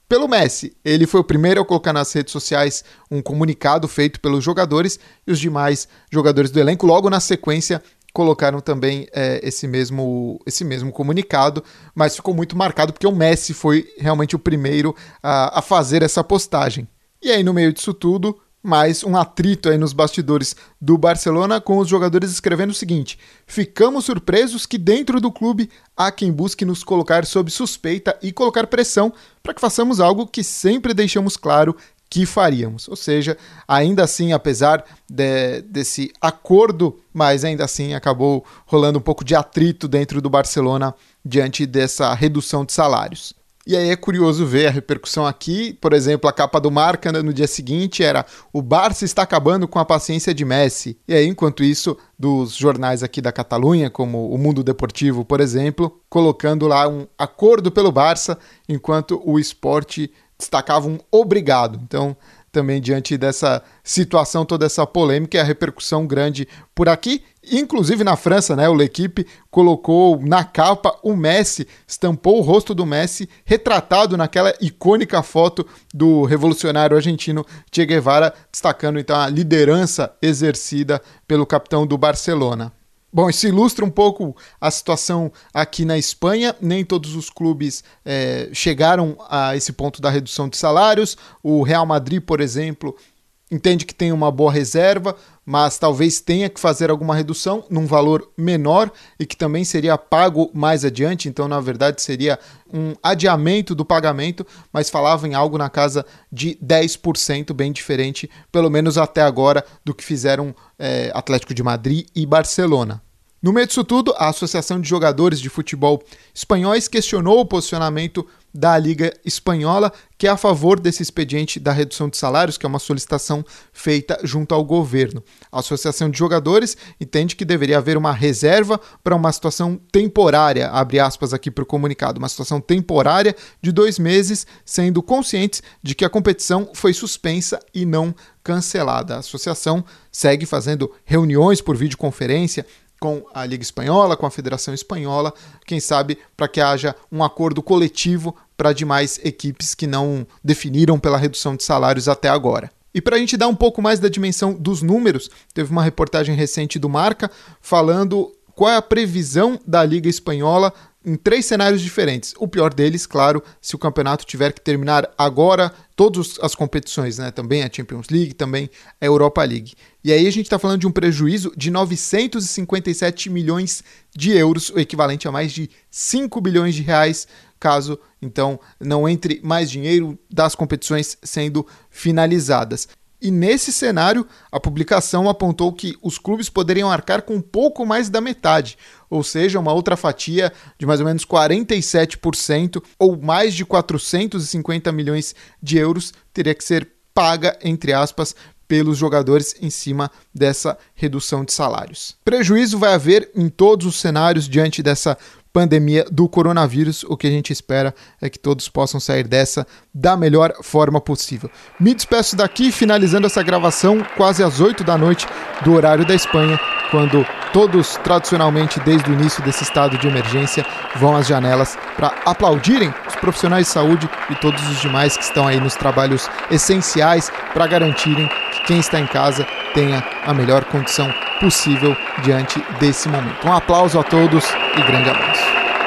pelo Messi. Ele foi o primeiro a colocar nas redes sociais um comunicado feito pelos jogadores e os demais jogadores do elenco, logo na sequência, colocaram também é, esse, mesmo, esse mesmo comunicado, mas ficou muito marcado porque o Messi foi realmente o primeiro a, a fazer essa postagem. E aí, no meio disso tudo, mais um atrito aí nos bastidores do Barcelona, com os jogadores escrevendo o seguinte: ficamos surpresos que dentro do clube há quem busque nos colocar sob suspeita e colocar pressão para que façamos algo que sempre deixamos claro que faríamos. Ou seja, ainda assim, apesar de, desse acordo, mas ainda assim acabou rolando um pouco de atrito dentro do Barcelona diante dessa redução de salários. E aí é curioso ver a repercussão aqui. Por exemplo, a capa do Marca no dia seguinte era: o Barça está acabando com a paciência de Messi. E aí, enquanto isso, dos jornais aqui da Catalunha, como o Mundo Deportivo, por exemplo, colocando lá um acordo pelo Barça, enquanto o Sport destacava um obrigado. Então, também diante dessa situação, toda essa polêmica e a repercussão grande por aqui, inclusive na França, né? O L'Équipe colocou na capa o Messi, estampou o rosto do Messi, retratado naquela icônica foto do revolucionário argentino Che Guevara, destacando então a liderança exercida pelo capitão do Barcelona. Bom, isso ilustra um pouco a situação aqui na Espanha. Nem todos os clubes é, chegaram a esse ponto da redução de salários. O Real Madrid, por exemplo, entende que tem uma boa reserva, mas talvez tenha que fazer alguma redução num valor menor e que também seria pago mais adiante. Então, na verdade, seria um adiamento do pagamento, mas falava em algo na casa de dez por cento, bem diferente, pelo menos até agora, do que fizeram é, Atlético de Madrid e Barcelona. No meio disso tudo, a Associação de Jogadores de Futebol Espanhóis questionou o posicionamento da Liga Espanhola, que é a favor desse expediente da redução de salários, que é uma solicitação feita junto ao governo. A Associação de Jogadores entende que deveria haver uma reserva para uma situação temporária, abre aspas aqui para o comunicado, uma situação temporária de dois meses, sendo conscientes de que a competição foi suspensa e não cancelada. A associação segue fazendo reuniões por videoconferência com a Liga Espanhola, com a Federação Espanhola, quem sabe para que haja um acordo coletivo para demais equipes que não definiram pela redução de salários até agora. E para a gente dar um pouco mais da dimensão dos números, teve uma reportagem recente do Marca falando qual é a previsão da Liga Espanhola em três cenários diferentes. O pior deles, claro, se o campeonato tiver que terminar agora, todas as competições, né? Também a Champions League, também a Europa League. E aí a gente está falando de um prejuízo de novecentos e cinquenta e sete milhões de euros, o equivalente a mais de cinco bilhões de reais, caso, então, não entre mais dinheiro das competições sendo finalizadas. E nesse cenário, a publicação apontou que os clubes poderiam arcar com um pouco mais da metade, ou seja, uma outra fatia de mais ou menos quarenta e sete por cento, ou mais de quatrocentos e cinquenta milhões de euros, teria que ser paga, entre aspas, pelos jogadores em cima dessa redução de salários. Prejuízo vai haver em todos os cenários diante dessa pandemia do coronavírus. O que a gente espera é que todos possam sair dessa da melhor forma possível. Me despeço daqui, finalizando essa gravação quase às oito da noite do horário da Espanha, quando todos, tradicionalmente, desde o início desse estado de emergência, vão às janelas para aplaudirem os profissionais de saúde e todos os demais que estão aí nos trabalhos essenciais para garantirem que quem está em casa tenha a melhor condição possível diante desse momento. Um aplauso a todos e grande abraço.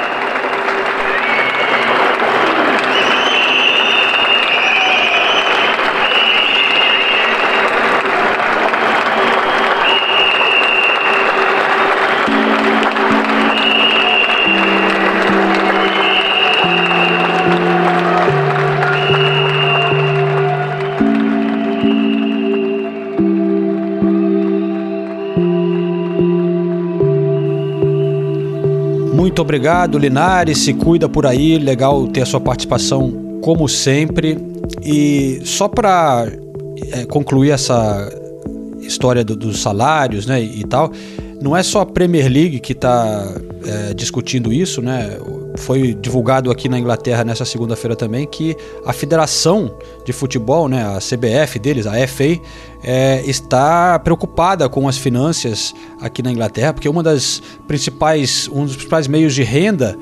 Muito obrigado, Linares, se cuida por aí, legal ter a sua participação como sempre. E só para é, concluir essa história do, dos salários, né, e tal, não é só a Premier League que está é, discutindo isso, né? Foi divulgado aqui na Inglaterra nessa segunda-feira também que a Federação de Futebol, né, a C B F deles, a F A, é, está preocupada com as finanças aqui na Inglaterra, porque uma das principais, um dos principais meios de renda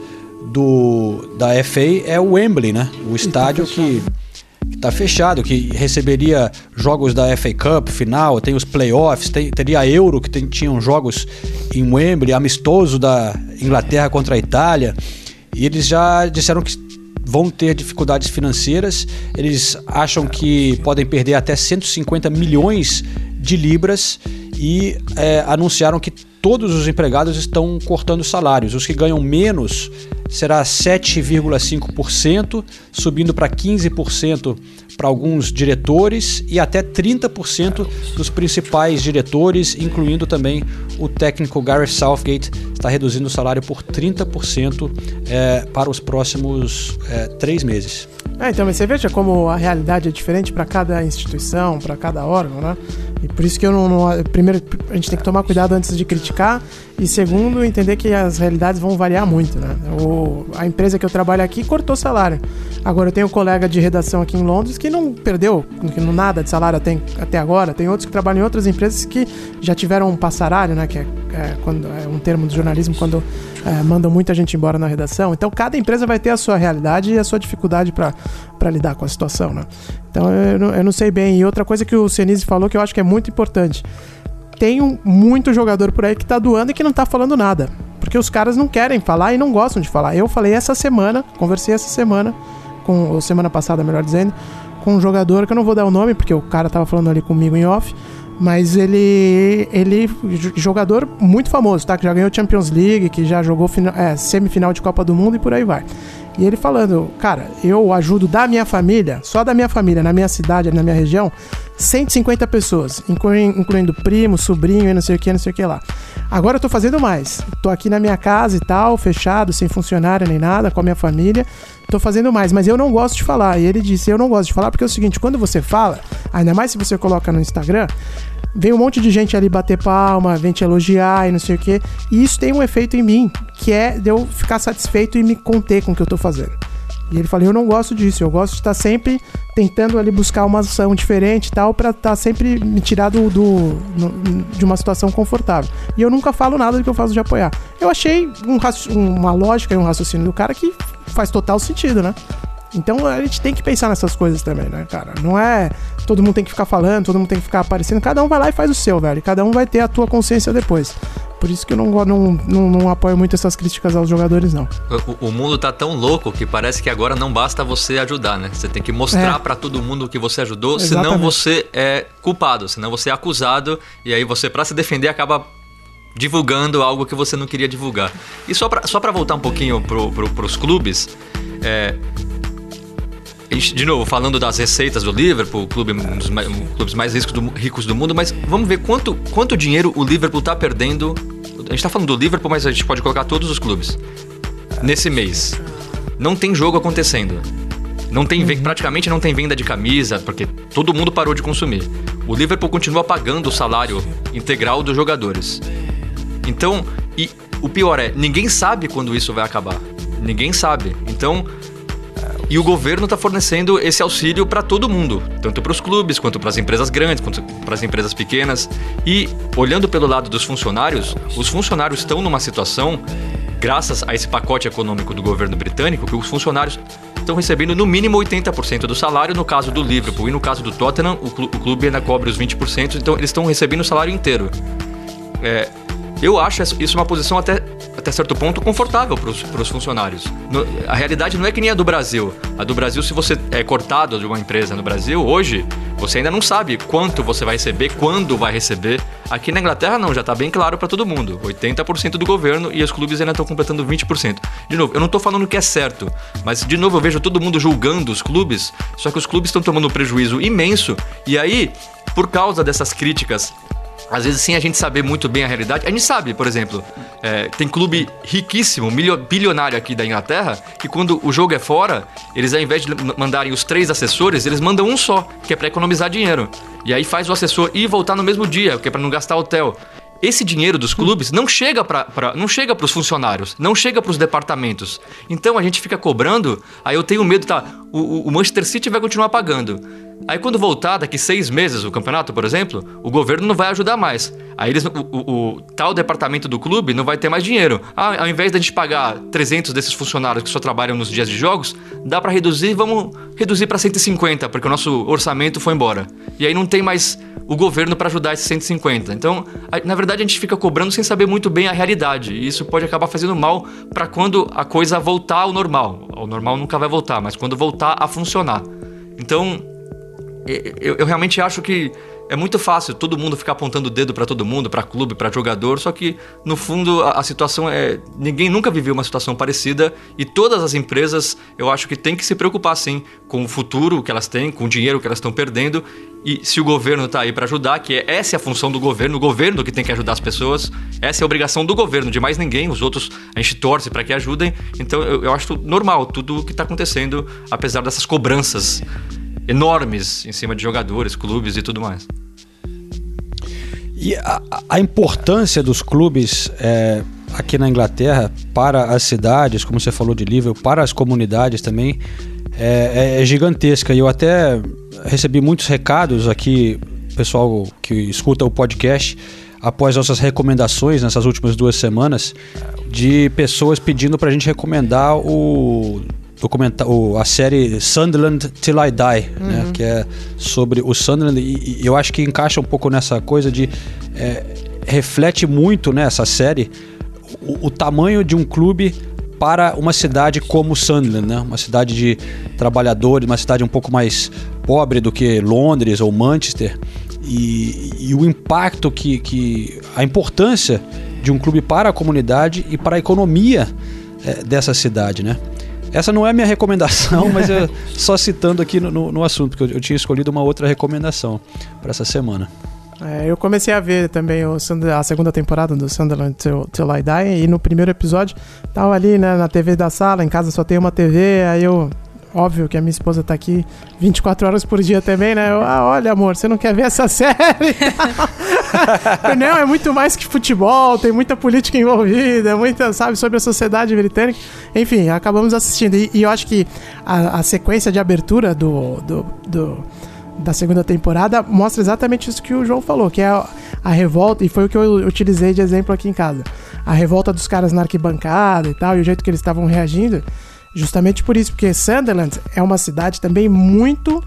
do, da F A é o Wembley, né? O estádio que está fechado, que receberia jogos da F A Cup final, tem os playoffs, tem, teria a Euro, que tem, tinham jogos em Wembley, amistoso da Inglaterra contra a Itália, e eles já disseram que vão ter dificuldades financeiras. Eles acham que podem perder até cento e cinquenta milhões de libras e é, anunciaram que todos os empregados estão cortando salários. Os que ganham menos será sete vírgula cinco por cento, subindo para quinze por cento para alguns diretores e até trinta por cento dos principais diretores, incluindo também o técnico Gareth Southgate, está reduzindo o salário por trinta por cento é, para os próximos é, três meses. É, então, mas você veja como a realidade é diferente para cada instituição, para cada órgão, né? E por isso que eu não, não... Primeiro, a gente tem que tomar cuidado antes de criticar. E segundo, entender que as realidades vão variar muito, né? O, a empresa que eu trabalho aqui cortou salário. Agora, eu tenho um colega de redação aqui em Londres que não perdeu que não, nada de salário até, até agora. Tem outros que trabalham em outras empresas que já tiveram um passarário, né? Que é, é, quando, é um termo do jornalismo quando é, mandam muita gente embora na redação. Então, cada empresa vai ter a sua realidade e a sua dificuldade para para lidar com a situação, né? Então, eu não, eu não sei bem. E outra coisa que o Senise falou que eu acho que é muito importante. Tem um, muito jogador por aí que tá doando e que não tá falando nada. Porque os caras não querem falar e não gostam de falar. Eu falei essa semana, conversei essa semana, com, ou semana passada, melhor dizendo, com um jogador que eu não vou dar o nome, porque o cara tava falando ali comigo em off, mas ele, ele jogador muito famoso, tá? Que já ganhou Champions League, que já jogou final, é, semifinal de Copa do Mundo e por aí vai. E ele falando, cara, eu ajudo da minha família, só da minha família, na minha cidade, na minha região, cento e cinquenta pessoas, incluindo, incluindo primo, sobrinho e não sei o que, não sei o que lá. Agora eu tô fazendo mais. Tô aqui na minha casa e tal, fechado, sem funcionário nem nada, com a minha família. Tô fazendo mais, mas eu não gosto de falar. E ele disse, eu não gosto de falar porque é o seguinte, quando você fala, ainda mais se você coloca no Instagram, vem um monte de gente ali bater palma, vem te elogiar e não sei o que. E isso tem um efeito em mim, que é de eu ficar satisfeito e me conter com o que eu tô fazendo. E ele falou, eu não gosto disso, eu gosto de estar sempre tentando ali buscar uma ação diferente e tal, pra estar sempre me tirar do, do, no, de uma situação confortável. E eu nunca falo nada do que eu faço de apoiar. Eu achei um, uma lógica e um raciocínio do cara que faz total sentido, né? Então a gente tem que pensar nessas coisas também, né, cara? Não é todo mundo tem que ficar falando, todo mundo tem que ficar aparecendo. Cada um vai lá e faz o seu, velho. Cada um vai ter a tua consciência depois. Por isso que eu não, não, não, não apoio muito essas críticas aos jogadores, não. O, o mundo tá tão louco que parece que agora não basta você ajudar, né? Você tem que mostrar É. pra todo mundo que você ajudou, Exatamente. senão você é culpado, senão você é acusado, e aí você, pra se defender, acaba divulgando algo que você não queria divulgar. E só pra, só pra voltar um pouquinho pro, pro, pros clubes, é... de novo, falando das receitas do Liverpool, o clube, um dos mais, um clubes mais ricos do, ricos do mundo, mas vamos ver quanto, quanto dinheiro o Liverpool está perdendo. A gente está falando do Liverpool, mas a gente pode colocar todos os clubes. Nesse mês. Não tem jogo acontecendo. Não tem, uhum. Praticamente não tem venda de camisa, porque todo mundo parou de consumir. O Liverpool continua pagando o salário integral dos jogadores. Então, e o pior é, ninguém sabe quando isso vai acabar. Ninguém sabe. Então... E o governo está fornecendo esse auxílio para todo mundo, tanto para os clubes, quanto para as empresas grandes, quanto para as empresas pequenas. E olhando pelo lado dos funcionários, os funcionários estão numa situação, graças a esse pacote econômico do governo britânico, que os funcionários estão recebendo no mínimo oitenta por cento do salário. No caso do Liverpool e no caso do Tottenham, o clube ainda cobre os vinte por cento, então eles estão recebendo o salário inteiro. É... Eu acho isso uma posição até, até certo ponto confortável para os funcionários. No, a realidade não é que nem a do Brasil. A do Brasil, se você é cortado de uma empresa no Brasil, hoje, você ainda não sabe quanto você vai receber, quando vai receber. Aqui na Inglaterra não, já está bem claro para todo mundo. oitenta por cento do governo e os clubes ainda estão completando vinte por cento. De novo, eu não estou falando que é certo, mas de novo eu vejo todo mundo julgando os clubes, só que os clubes estão tomando um prejuízo imenso. E aí, por causa dessas críticas, às vezes, sem a gente saber muito bem a realidade, a gente sabe, por exemplo, é, tem clube riquíssimo, bilionário aqui da Inglaterra, que quando o jogo é fora, eles ao invés de mandarem os três assessores, eles mandam um só, que é para economizar dinheiro. E aí faz o assessor ir e voltar no mesmo dia, que é para não gastar hotel. Esse dinheiro dos clubes não chega para não chega para os funcionários, não chega para os departamentos. Então a gente fica cobrando, aí eu tenho medo, tá? O, o Manchester City vai continuar pagando. Aí quando voltar daqui seis meses o campeonato, por exemplo, o governo não vai ajudar mais. Aí eles, o, o, o tal departamento do clube não vai ter mais dinheiro. Ah, ao invés da gente pagar trezentos desses funcionários que só trabalham nos dias de jogos, dá pra reduzir, vamos reduzir pra cento e cinquenta, porque o nosso orçamento foi embora. E aí não tem mais o governo pra ajudar esses cento e cinquenta. Então, a, na verdade, a gente fica cobrando sem saber muito bem a realidade. E isso pode acabar fazendo mal pra quando a coisa voltar ao normal. Ao normal nunca vai voltar, mas quando voltar a funcionar. Então, eu, eu realmente acho que é muito fácil todo mundo ficar apontando o dedo pra todo mundo, pra clube, pra jogador, só que, no fundo, a, a situação é... Ninguém nunca viveu uma situação parecida e todas as empresas, eu acho que tem que se preocupar, sim, com o futuro que elas têm, com o dinheiro que elas estão perdendo e se o governo tá aí pra ajudar, que é, essa é a função do governo, o governo que tem que ajudar as pessoas, essa é a obrigação do governo, de mais ninguém, os outros a gente torce pra que ajudem, então eu, eu acho normal tudo o que tá acontecendo, apesar dessas cobranças enormes em cima de jogadores, clubes e tudo mais. E a, a importância dos clubes é, aqui na Inglaterra para as cidades, como você falou de Liverpool, para as comunidades também, é, é gigantesca. E eu até recebi muitos recados aqui, pessoal que escuta o podcast, após nossas recomendações nessas últimas duas semanas, de pessoas pedindo para a gente recomendar o... O, a série Sunderland Till I Die, uhum. né, que é sobre o Sunderland, e, e eu acho que encaixa um pouco nessa coisa de é, reflete muito, né, essa série o, o tamanho de um clube para uma cidade como Sunderland, né, uma cidade de trabalhadores, uma cidade um pouco mais pobre do que Londres ou Manchester, e, e o impacto que, que a importância de um clube para a comunidade e para a economia é, dessa cidade, né. Essa não é a minha recomendação, mas eu só citando aqui no, no, no assunto, porque eu, eu tinha escolhido uma outra recomendação para essa semana. É, eu comecei a ver também o, a segunda temporada do Sunderland Till, Till I Die, e no primeiro episódio tava ali, né, na T V da sala, em casa só tem uma T V, aí eu... Óbvio que a minha esposa tá aqui vinte e quatro horas por dia também, né? Eu, ah, olha, amor, você não quer ver essa série? Não, é muito mais que futebol, tem muita política envolvida, muita, sabe, sobre a sociedade britânica. Enfim, acabamos assistindo. E, e eu acho que a, a sequência de abertura do, do, do, da segunda temporada mostra exatamente isso que o João falou, que é a, a revolta, e foi o que eu utilizei de exemplo aqui em casa. A revolta dos caras na arquibancada e tal, e o jeito que eles estavam reagindo. Justamente por isso, porque Sunderland é uma cidade também muito...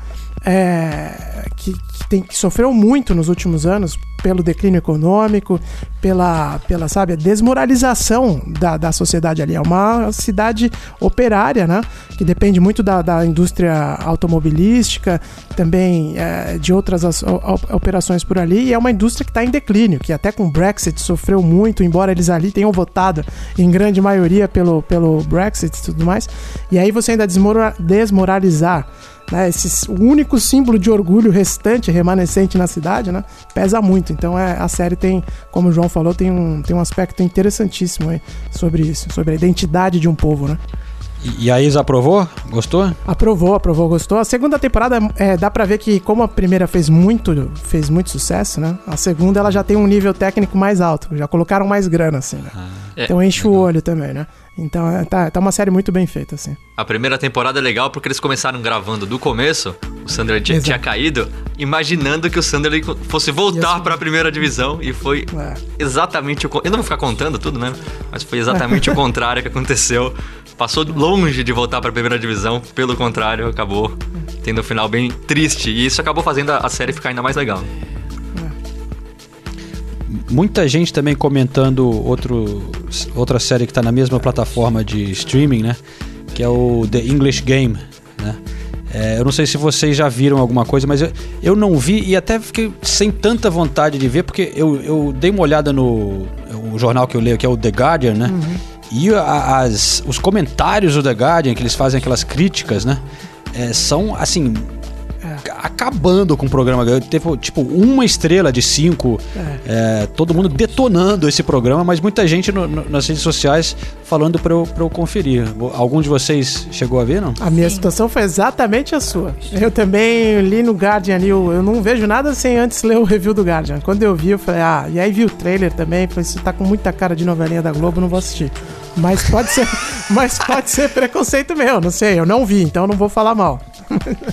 É, que, que, tem, que sofreu muito nos últimos anos pelo declínio econômico, pela, pela sabe, a desmoralização da, da sociedade ali. É uma cidade operária, né? Que depende muito da, da indústria automobilística, também é, de outras as, o, operações por ali, e é uma indústria que está em declínio, que até com o Brexit sofreu muito, embora eles ali tenham votado em grande maioria pelo, pelo Brexit e tudo mais. E aí você ainda desmora, desmoralizar, né, esse, o único símbolo de orgulho restante, remanescente na cidade, né, pesa muito. Então é, a série tem, como o João falou, tem um, tem um aspecto interessantíssimo aí sobre isso, sobre a identidade de um povo, né? E a Isa aprovou? Gostou? Aprovou, aprovou, gostou. A segunda temporada, é, dá pra ver que como a primeira fez muito, fez muito sucesso, né? A segunda ela já tem um nível técnico mais alto, já colocaram mais grana, assim, né? Ah, então é, enche legal. O olho também, né? Então é, tá, tá uma série muito bem feita, assim. A primeira temporada é legal porque eles começaram gravando do começo, o Sunderland tinha, tinha caído, imaginando que o Sunderland fosse voltar para a primeira divisão, e foi é. exatamente o... Eu não vou ficar contando tudo, né? Mas foi exatamente o contrário que aconteceu. Passou longe de voltar para a primeira divisão, pelo contrário, acabou tendo um final bem triste, e isso acabou fazendo a série ficar ainda mais legal. Muita gente também comentando outro, outra série que está na mesma plataforma de streaming, né? Que é o The English Game, né? É, eu não sei se vocês já viram alguma coisa, mas eu, eu não vi, e até fiquei sem tanta vontade de ver, porque eu, eu dei uma olhada no o jornal que eu leio, que é o The Guardian, né? Uhum. E a, as, os comentários do The Guardian, que eles fazem aquelas críticas, né? É, são, assim... acabando com o programa. Teve tipo uma estrela de cinco, é. É, todo mundo detonando esse programa, mas muita gente no, no, nas redes sociais falando pra eu, pra eu conferir. Algum de vocês chegou a ver, não? A minha situação foi exatamente a sua. Eu também li no Guardian ali, eu, eu não vejo nada sem antes ler o review do Guardian. Quando eu vi, eu falei, ah, e aí vi o trailer também, falei, isso tá com muita cara de novelinha da Globo, não vou assistir. Mas pode ser, mas pode ser preconceito meu, não sei, eu não vi, então não vou falar mal.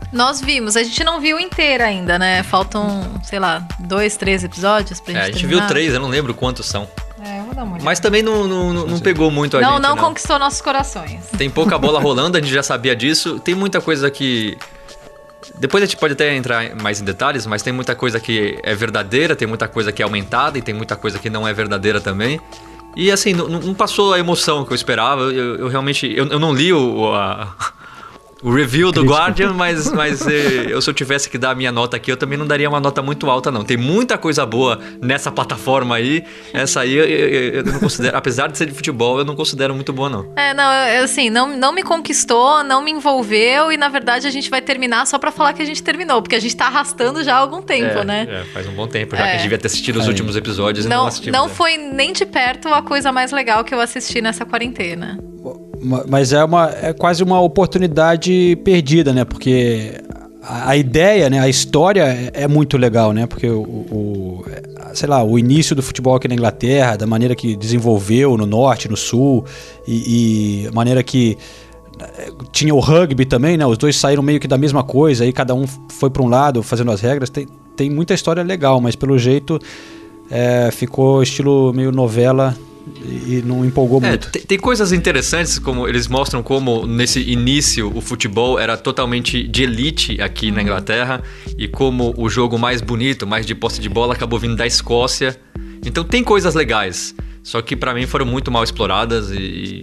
Nós vimos, a gente não viu inteira ainda, né? Faltam, sei lá, dois, três episódios pra gente É, a gente terminar. viu três, eu não lembro quantos são. É, eu vou dar uma olhada. Mas também não, não, não, não pegou muito a não, gente, não não. conquistou nossos corações. Tem pouca bola rolando, a gente já sabia disso. Tem muita coisa que... Depois a gente pode até entrar mais em detalhes, mas tem muita coisa que é verdadeira, tem muita coisa que é aumentada e tem muita coisa que não é verdadeira também. E assim, não, não passou a emoção que eu esperava. Eu, eu realmente... Eu, eu não li o... A... O review do Guardian, mas, mas eu, se eu tivesse que dar a minha nota aqui, eu também não daria uma nota muito alta, não. Tem muita coisa boa nessa plataforma aí. Essa aí eu, eu, eu não considero, apesar de ser de futebol, eu não considero muito boa, não. É, não, eu, assim, não, não me conquistou, não me envolveu e, na verdade, a gente vai terminar só pra falar que a gente terminou, porque a gente tá arrastando já há algum tempo, é, né? É, faz um bom tempo já É. que a gente devia ter assistido os Aí. últimos episódios e Não, não assistimos. não né? foi nem de perto a coisa mais legal que eu assisti nessa quarentena. Ma- Mas é, uma, é quase uma oportunidade perdida, né? Porque a, a ideia, né? A história é, é muito legal, né? Porque o, o, sei lá, o início do futebol aqui na Inglaterra, da maneira que desenvolveu no norte, no sul, e, e a maneira que tinha o rugby também, né? Os dois saíram meio que da mesma coisa, aí cada um foi para um lado fazendo as regras. Tem, tem muita história legal, mas pelo jeito é, ficou estilo meio novela e não empolgou É, muito. tem, tem coisas interessantes, como eles mostram como nesse início o futebol era totalmente de elite aqui na Inglaterra e como o jogo mais bonito, mais de posse de bola acabou vindo da Escócia. Então tem coisas legais, só que pra mim foram muito mal exploradas e...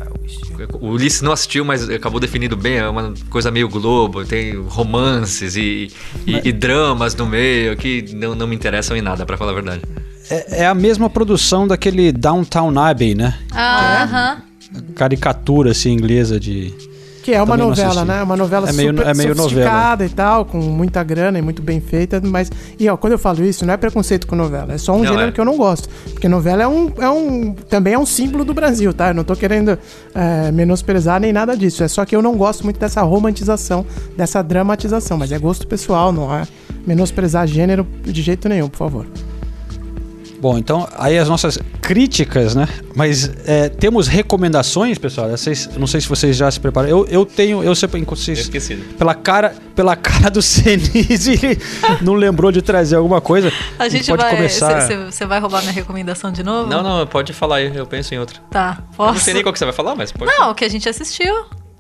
O Ulisses não assistiu, mas acabou definindo bem, é uma coisa meio Globo, tem romances e, e, e dramas no meio que não, não me interessam em nada, pra falar a verdade. É, é a mesma produção daquele Downton Abbey, né? Aham. Caricatura assim, inglesa de... Que é uma Também não novela, assisti. né? Uma novela É meio- super é meio sofisticada e tal, com muita grana e muito bem feita, mas... E ó, quando eu falo isso, não é preconceito com novela, é só um Não, gênero é. que eu não gosto. Porque novela é um, é um... também é um símbolo do Brasil, tá? Eu não tô querendo é, menosprezar nem nada disso, é só que eu não gosto muito dessa romantização, dessa dramatização, mas é gosto pessoal, não é menosprezar gênero de jeito nenhum, por favor. Bom, então aí as nossas críticas, né? Mas é, temos recomendações, pessoal. Vocês, eu não sei se vocês já se preparam. Eu, eu tenho, eu sempre vocês, Esquecido. pela cara, pela cara do Senise, ele não lembrou de trazer alguma coisa. A gente pode vai... começar. Você vai roubar minha recomendação de novo? Não, não, pode falar aí, eu penso em outra. Tá, Eu posso? não sei nem qual que você vai falar, mas pode Não, falar. o que a gente assistiu.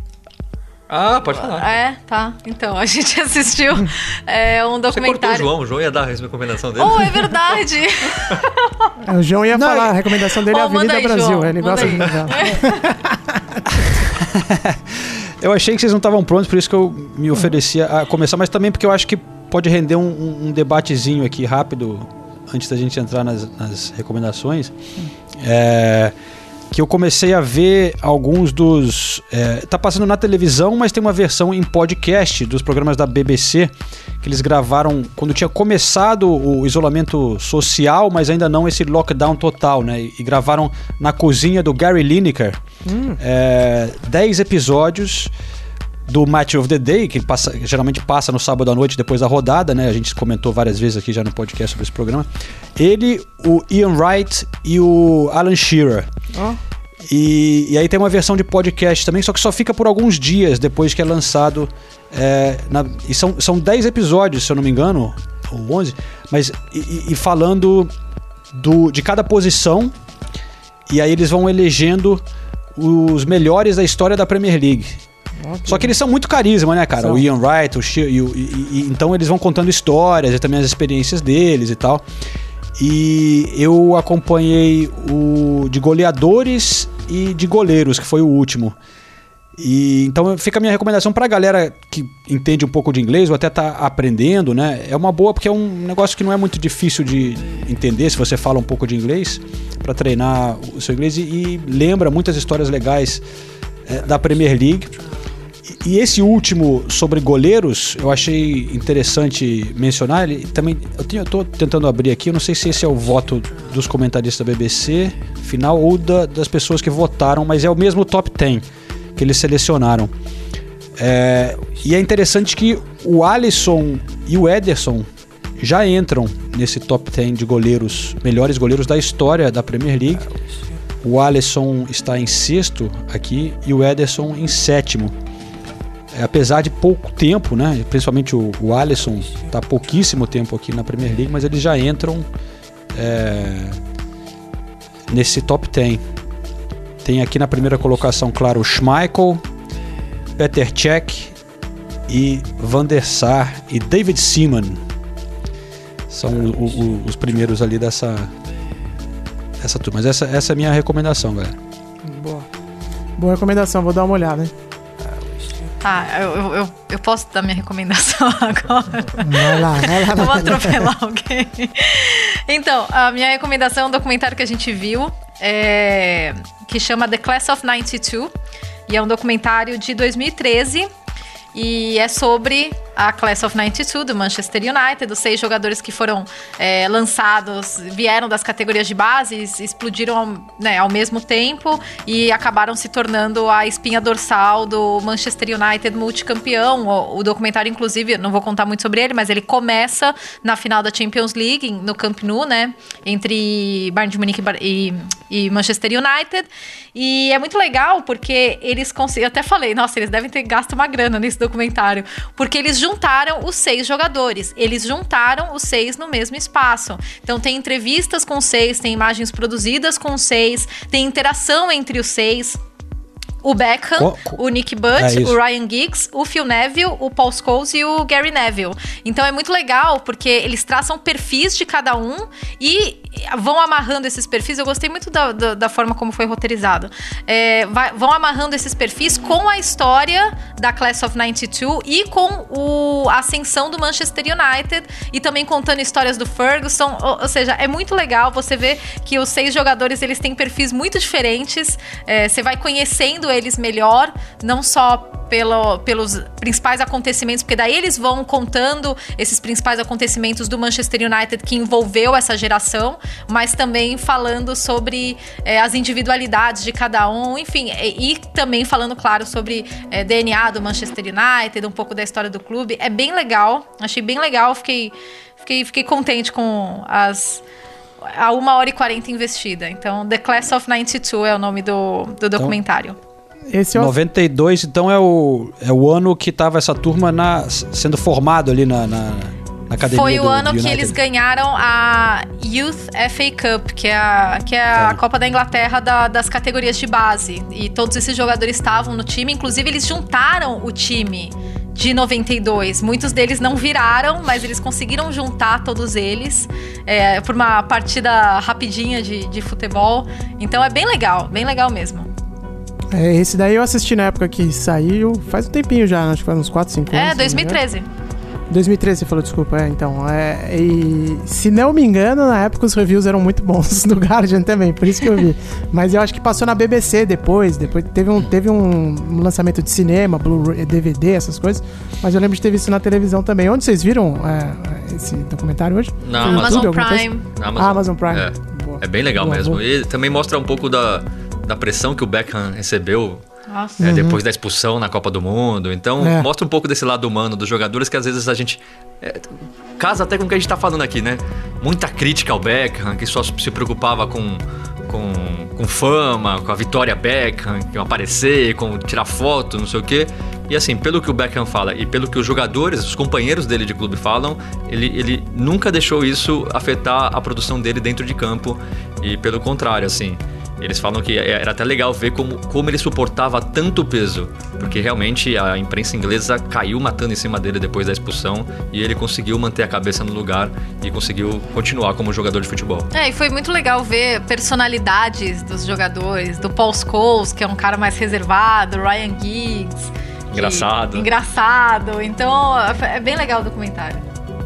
Ah, pode falar. É, tá. Então, a gente assistiu é, um Você cortou o documentário... João, o João ia dar a recomendação dele. Oh, é verdade! É, o João ia Não, falar, e- a recomendação dele é Ó, Avenida manda aí, Brasil, João, ele manda gosta aí. de novela. Eu achei que vocês não estavam prontos, por isso que eu me oferecia a começar, mas também porque eu acho que pode render um, um- um debatezinho aqui rápido, antes da gente entrar nas, nas recomendações. É, que eu comecei a ver alguns dos... É, tá passando na televisão, mas tem uma versão em podcast dos programas da B B C, que eles gravaram quando tinha começado o isolamento social, mas ainda não esse lockdown total, né? E, e gravaram na cozinha do Gary Lineker. É, dez episódios do Match of the Day, que passa, geralmente passa no sábado à noite depois da rodada, né? A gente comentou várias vezes aqui já no podcast sobre esse programa. Ele, o Ian Wright e o Alan Shearer. Ó. E, e aí tem uma versão de podcast também, só que só fica por alguns dias depois que é lançado. É, na, e são, são dez episódios, se eu não me engano, ou onze, mas e, e falando do, de cada posição, e aí eles vão elegendo os melhores da história da Premier League. Ok. Só que eles são muito carisma, né, cara? São. O Ian Wright, o Shearer, e, o- e- e- então eles vão contando histórias e também as experiências deles e tal. E eu acompanhei o de goleadores e de goleiros, que foi o último. E então fica a minha recomendação pra galera que entende um pouco de inglês ou até tá aprendendo, né? É uma boa porque é um negócio que não é muito difícil de entender se você fala um pouco de inglês, pra treinar o seu inglês, e, e lembra muitas histórias legais é, da Premier League. E, e esse último sobre goleiros, eu achei interessante mencionar. Ele também, eu, tenho, eu tô tentando abrir aqui, eu não sei se esse é o voto dos comentaristas da B B C final ou da, das pessoas que votaram, mas é o mesmo top dez que eles selecionaram. É, e é interessante que o Alisson e o Ederson já entram nesse top dez de goleiros, melhores goleiros da história da Premier League. O Alisson está em sexto aqui e o Ederson em sétimo. é, apesar de pouco tempo, né? Principalmente o, o Alisson tá pouquíssimo tempo aqui na Premier League, mas eles já entram é, nesse top dez. Tem aqui na primeira colocação, claro, o Schmeichel, Peter Cech e Van der Sar e David Seaman. São o, o, os primeiros ali dessa, dessa turma. Mas essa, essa é a minha recomendação, galera. Boa. Boa recomendação, vou dar uma olhada, hein? Tá, eu, eu, eu posso dar minha recomendação agora? Vai lá, vai lá. Vamos atropelar alguém. Então, a minha recomendação é um documentário que a gente viu, é, que chama The Class of noventa e dois, e é um documentário de dois mil e treze, e é sobre a Class of noventa e dois do Manchester United, os seis jogadores que foram é, lançados, vieram das categorias de base, explodiram ao, né, ao mesmo tempo e acabaram se tornando a espinha dorsal do Manchester United multicampeão. O, o documentário, inclusive, não vou contar muito sobre ele, mas ele começa na final da Champions League, no Camp Nou, né, entre Bayern de Munique e, e Manchester United. E é muito legal porque eles conseguem... Eu até falei, nossa, eles devem ter gasto uma grana nesse documentário, porque eles juntaram os seis jogadores. Eles juntaram os seis no mesmo espaço. Então tem entrevistas com os seis, tem imagens produzidas com os seis, tem interação entre os seis. O Beckham, oh, o Nick Butt, é o Ryan Giggs, o Phil Neville, o Paul Scholes e o Gary Neville. Então é muito legal porque eles traçam perfis de cada um e vão amarrando esses perfis. Eu gostei muito da, da, da forma como foi roteirizado. É, vai, vão amarrando esses perfis com a história da Class of noventa e dois e com o, a ascensão do Manchester United e também contando histórias do Ferguson. Ou, ou seja, é muito legal você ver que os seis jogadores eles têm perfis muito diferentes. É, você vai conhecendo eles melhor, não só pelo, pelos principais acontecimentos, porque daí eles vão contando esses principais acontecimentos do Manchester United que envolveu essa geração, mas também falando sobre é, as individualidades de cada um, enfim, e, e também falando, claro, sobre é, D N A do Manchester United, um pouco da história do clube. É bem legal, achei bem legal, fiquei, fiquei, fiquei contente com as... a uma hora e quarenta investida. Então, The Class of noventa e dois é o nome do, do documentário. Então, esse é o... noventa e dois, então, é o, é o ano que estava essa turma na, sendo formado ali na, na, na academia. Foi o do, ano do que eles ganharam a Youth F A Cup, que é a, que é a Copa da Inglaterra da, das categorias de base. E todos esses jogadores estavam no time, inclusive eles juntaram o time de noventa e dois. Muitos deles não viraram, mas eles conseguiram juntar todos eles é, por uma partida rapidinha de, de futebol. Então é bem legal, bem legal mesmo. É, esse daí eu assisti na época que saiu, faz um tempinho já, acho que faz uns quatro, cinco anos. É, dois mil e treze. dois mil e treze você falou, desculpa, é, então. É, e se não me engano, na época os reviews eram muito bons do Guardian também, por isso que eu vi. Mas eu acho que passou na B B C depois, depois teve um, teve um lançamento de cinema, Blu-ray, D V D, essas coisas, mas eu lembro de ter visto na televisão também. Onde vocês viram é, esse documentário hoje? Na Foi Amazon YouTube, Prime. Na Amazon. Ah, Amazon Prime. É, é bem legal boa, mesmo. Boa. E também mostra um pouco da, da pressão que o Beckham recebeu. É, uhum. Depois da expulsão na Copa do Mundo. Então, é. mostra um pouco desse lado humano dos jogadores que às vezes a gente... É, casa até com o que a gente tá falando aqui, né? Muita crítica ao Beckham, que só se preocupava com, com, com fama, com a vitória Beckham, com aparecer, com tirar foto, não sei o quê. E assim, pelo que o Beckham fala e pelo que os jogadores, os companheiros dele de clube falam, ele, ele nunca deixou isso afetar a produção dele dentro de campo. E pelo contrário, assim... Eles falam que era até legal ver como, como ele suportava tanto peso, porque realmente a imprensa inglesa caiu matando em cima dele depois da expulsão e ele conseguiu manter a cabeça no lugar e conseguiu continuar como jogador de futebol. É, e foi muito legal ver personalidades dos jogadores, do Paul Scholes, que é um cara mais reservado, Ryan Giggs. Engraçado. Que, engraçado. Então, é bem legal o documentário.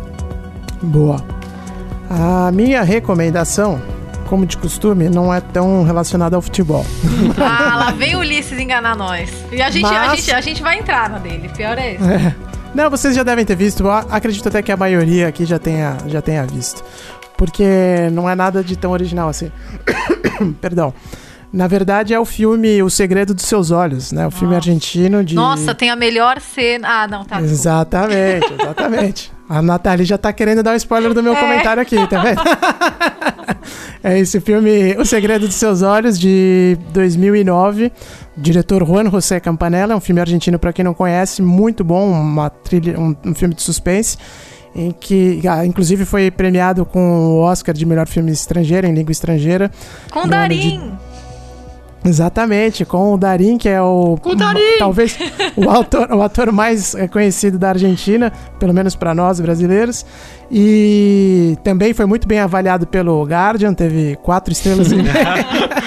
Boa. A minha recomendação... como de costume, não é tão relacionado ao futebol. Ah, lá vem o Ulisses enganar nós. E a gente, Mas... a gente, a gente vai entrar na dele, pior é isso. É. Não, vocês já devem ter visto, acredito até que a maioria aqui já tenha, já tenha visto. Porque não é nada de tão original assim. Perdão. Na verdade é o filme O Segredo dos Seus Olhos, né? O filme Nossa. argentino de... Nossa, tem a melhor cena... Ah, não, tá. Exatamente, exatamente. A Nathalie já tá querendo dar um spoiler do meu é. comentário aqui, tá vendo? É esse filme O Segredo dos Seus Olhos, de dois mil e nove. Diretor Juan José Campanella. É um filme argentino, para quem não conhece, muito bom. Uma trilha, um, um filme de suspense. Em que, ah, inclusive, foi premiado com o Oscar de melhor filme estrangeiro, em língua estrangeira. Com Darim! Exatamente, com o Darim, que é o, o Darim. talvez o autor, o ator mais conhecido da Argentina, pelo menos para nós brasileiros. E também foi muito bem avaliado pelo Guardian, teve quatro estrelas e meia.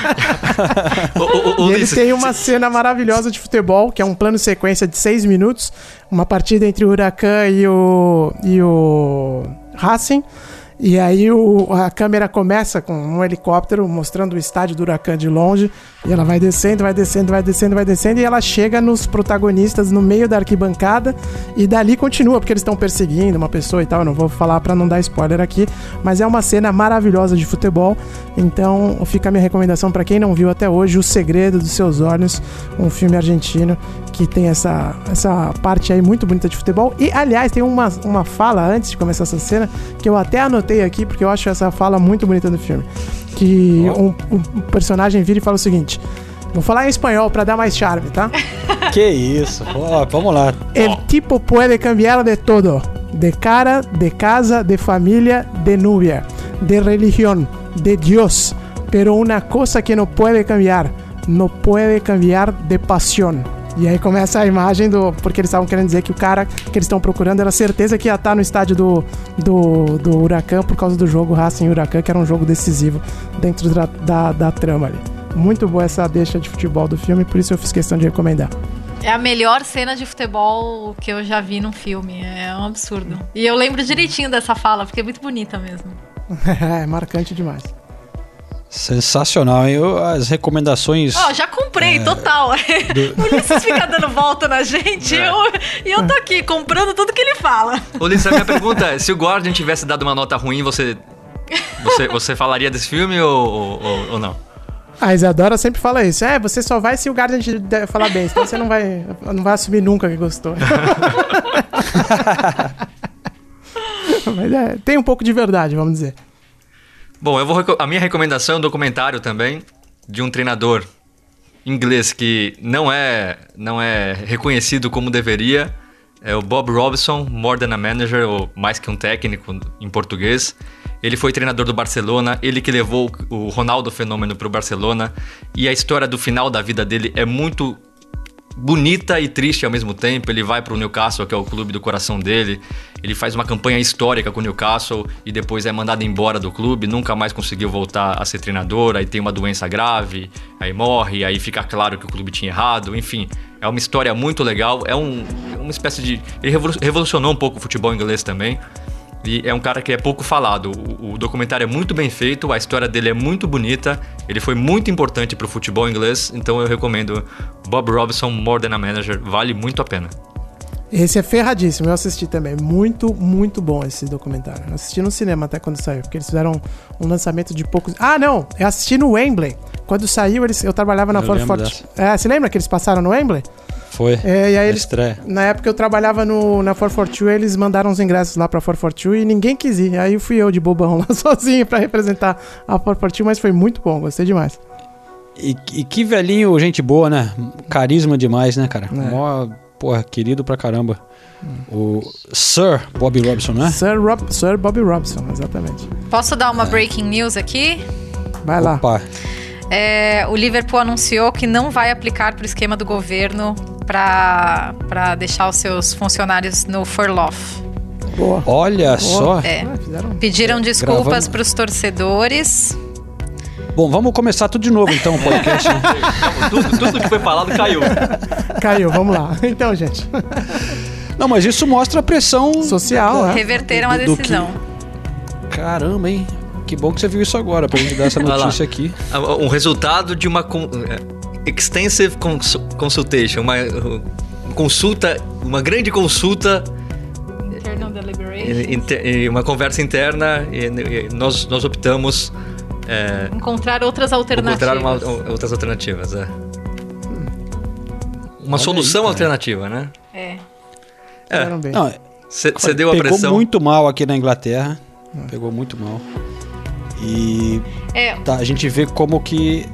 E ele tem uma cena maravilhosa de futebol, que é um plano sequência de seis minutos, uma partida entre o Huracan e o, e o Racing. E aí o, a câmera começa com um helicóptero mostrando o estádio do Huracan de longe. E ela vai descendo, vai descendo, vai descendo, vai descendo. E ela chega nos protagonistas no meio da arquibancada. E dali continua, porque eles estão perseguindo uma pessoa e tal. Eu não vou falar pra não dar spoiler aqui. Mas é uma cena maravilhosa de futebol. Então fica a minha recomendação pra quem não viu até hoje: O Segredo dos Seus Olhos. Um filme argentino que tem essa, essa parte aí muito bonita de futebol. E, aliás, tem uma, uma fala antes de começar essa cena que eu até anotei aqui, porque eu acho essa fala muito bonita do filme. Que um, um personagem vira e fala o seguinte: vou falar em espanhol pra dar mais charme, tá? Que isso, oh, vamos lá. El tipo puede cambiar de todo: de cara, de casa, de família, de novia, de religión, de Dios. Pero una cosa que no puede cambiar, no puede cambiar de pasión. E aí começa a imagem do... Porque eles estavam querendo dizer que o cara que eles estão procurando era certeza que ia estar no estádio do, do, do Huracan por causa do jogo Racing Huracan, que era um jogo decisivo dentro da, da, da trama ali. Muito boa essa deixa de futebol do filme, por isso eu fiz questão de recomendar. É a melhor cena de futebol que eu já vi num filme. É um absurdo. E eu lembro direitinho dessa fala, porque é muito bonita mesmo. É marcante demais. Sensacional, hein? Eu, as recomendações... Ó, oh, já comprei, é, total. Do... O Ulisses fica dando volta na gente é. eu, e eu tô aqui comprando tudo que ele fala. Ulisses, a minha pergunta é: se o Guardian tivesse dado uma nota ruim, você você, você falaria desse filme ou, ou, ou não? A Isadora sempre fala isso. É, você só vai se o Guardian te falar bem, senão você não vai, não vai assumir nunca que gostou. Mas é, tem um pouco de verdade, vamos dizer. Bom, eu vou, a minha recomendação é um documentário também de um treinador inglês que não é, não é reconhecido como deveria. É o Bob Robson, More Than a Manager, ou Mais Que Um Técnico em português. Ele foi treinador do Barcelona, ele que levou o Ronaldo Fenômeno para o Barcelona. E a história do final da vida dele é muito bonita e triste ao mesmo tempo. Ele vai para o Newcastle, que é o clube do coração dele. Ele faz uma campanha histórica com o Newcastle e depois é mandado embora do clube, nunca mais conseguiu voltar a ser treinador, aí tem uma doença grave, aí morre, aí fica claro que o clube tinha errado, enfim. É uma história muito legal, é um, uma espécie de... Ele revolucionou um pouco o futebol inglês também. E é um cara que é pouco falado. O, o documentário é muito bem feito, a história dele é muito bonita, ele foi muito importante para o futebol inglês, então eu recomendo Bob Robson, More Than a Manager, vale muito a pena. Esse é ferradíssimo, eu assisti também. Muito, muito bom esse documentário. Eu assisti no cinema até quando saiu, porque eles fizeram um lançamento de poucos... Ah, não! Eu assisti no Wembley. Quando saiu, eles... eu trabalhava na Ford Fortune. É, você lembra que eles passaram no Wembley? Foi. É, e aí eles, na época eu trabalhava no, na Ford Fortune, eles mandaram os ingressos lá pra Ford Fortune e ninguém quis ir. Aí fui eu de bobão lá sozinho pra representar a Ford Fortune, mas foi muito bom, gostei demais. E, e que velhinho, gente boa, né? Carisma demais, né, cara? É. Mó, porra, querido pra caramba. O Sir Bobby Robson, né? Sir, Rob, Sir Bobby Robson, exatamente. Posso dar uma é. breaking news aqui? Vai lá. Opa. É, o Liverpool anunciou que não vai aplicar para o esquema do governo para deixar os seus funcionários no furlough. Boa. Olha Boa. só. É. Pediram desculpas para os torcedores. Bom, vamos começar tudo de novo então o podcast. Né? tudo, tudo que foi falado caiu. Caiu, vamos lá. Então, gente. Não, mas isso mostra a pressão social, né? Reverteram a decisão. Que... Caramba, hein? Que bom que você viu isso agora, pra gente dar essa notícia aqui. Um resultado de uma con- extensive cons- consultation, uma uh, consulta, uma grande consulta, Internal deliberation. Inter- uma conversa interna, e, e nós, nós optamos é, encontrar outras alternativas. Encontrar uma, outras alternativas, é. Uma Olha solução aí, alternativa, né? É. É. Não, C- cedeu a pressão. Pegou muito mal aqui na Inglaterra. Hum. Pegou muito mal. E É. tá, a gente vê como que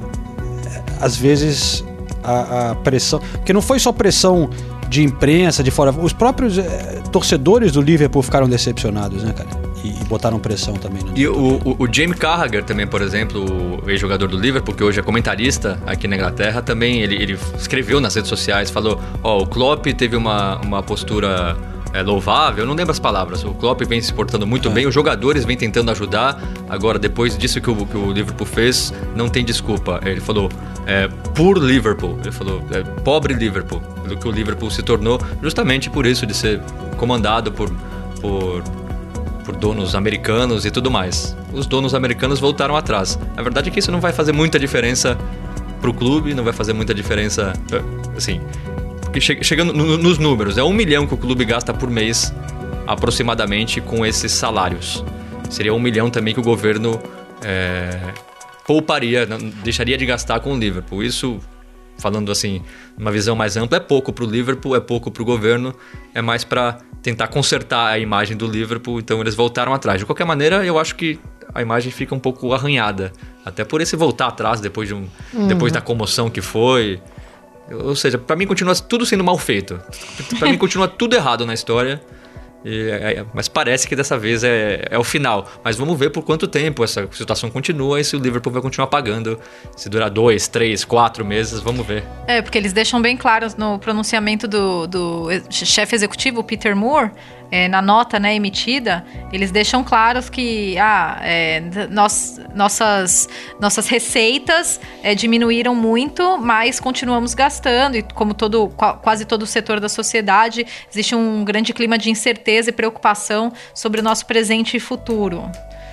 às vezes a, a pressão, porque não foi só pressão de imprensa, de fora, os próprios é, torcedores do Liverpool ficaram decepcionados, né, cara? E, e botaram pressão também, né? E o, o, o Jamie Carragher também, por exemplo, o ex-jogador do Liverpool, que hoje é comentarista aqui na Inglaterra, também ele, ele escreveu nas redes sociais, falou, ó, oh, o Klopp teve uma, uma postura é, louvável, eu não lembro as palavras, o Klopp vem se portando muito é. bem, os jogadores vêm tentando ajudar, agora depois disso que o, que o Liverpool fez, não tem desculpa. Ele falou, é, poor Liverpool, ele falou, é, pobre Liverpool, pelo que o Liverpool se tornou, justamente por isso de ser comandado por... por por donos americanos e tudo mais. Os donos americanos voltaram atrás. A verdade é que isso não vai fazer muita diferença pro clube, não vai fazer muita diferença, assim, porque che- chegando no, nos números, é um milhão que o clube gasta por mês, aproximadamente, com esses salários. Seria um milhão também que o governo é, pouparia, não, deixaria de gastar com o Liverpool. Isso, falando assim, uma visão mais ampla, é pouco pro Liverpool, é pouco pro governo, é mais para tentar consertar a imagem do Liverpool, então eles voltaram atrás. De qualquer maneira, eu acho que a imagem fica um pouco arranhada, até por esse voltar atrás depois, de um, uhum. depois da comoção que foi. Ou seja, para mim continua tudo sendo mal feito. Para mim continua tudo errado na história. E, é, mas parece que dessa vez é, é o final. Mas vamos ver por quanto tempo essa situação continua e se o Liverpool vai continuar pagando. Se durar dois, três, quatro meses, vamos ver. É, porque eles deixam bem claro no pronunciamento do, do chefe executivo, Peter Moore, é, na nota, né, emitida, eles deixam claros que ah, é, nós, nossas, nossas receitas é, diminuíram muito, mas continuamos gastando. E como todo, quase todo o setor da sociedade, existe um grande clima de incerteza e preocupação sobre o nosso presente e futuro.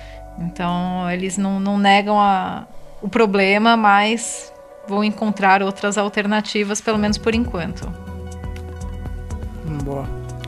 Então, eles não, não negam a, o problema, mas vão encontrar outras alternativas, pelo menos por enquanto. Boa.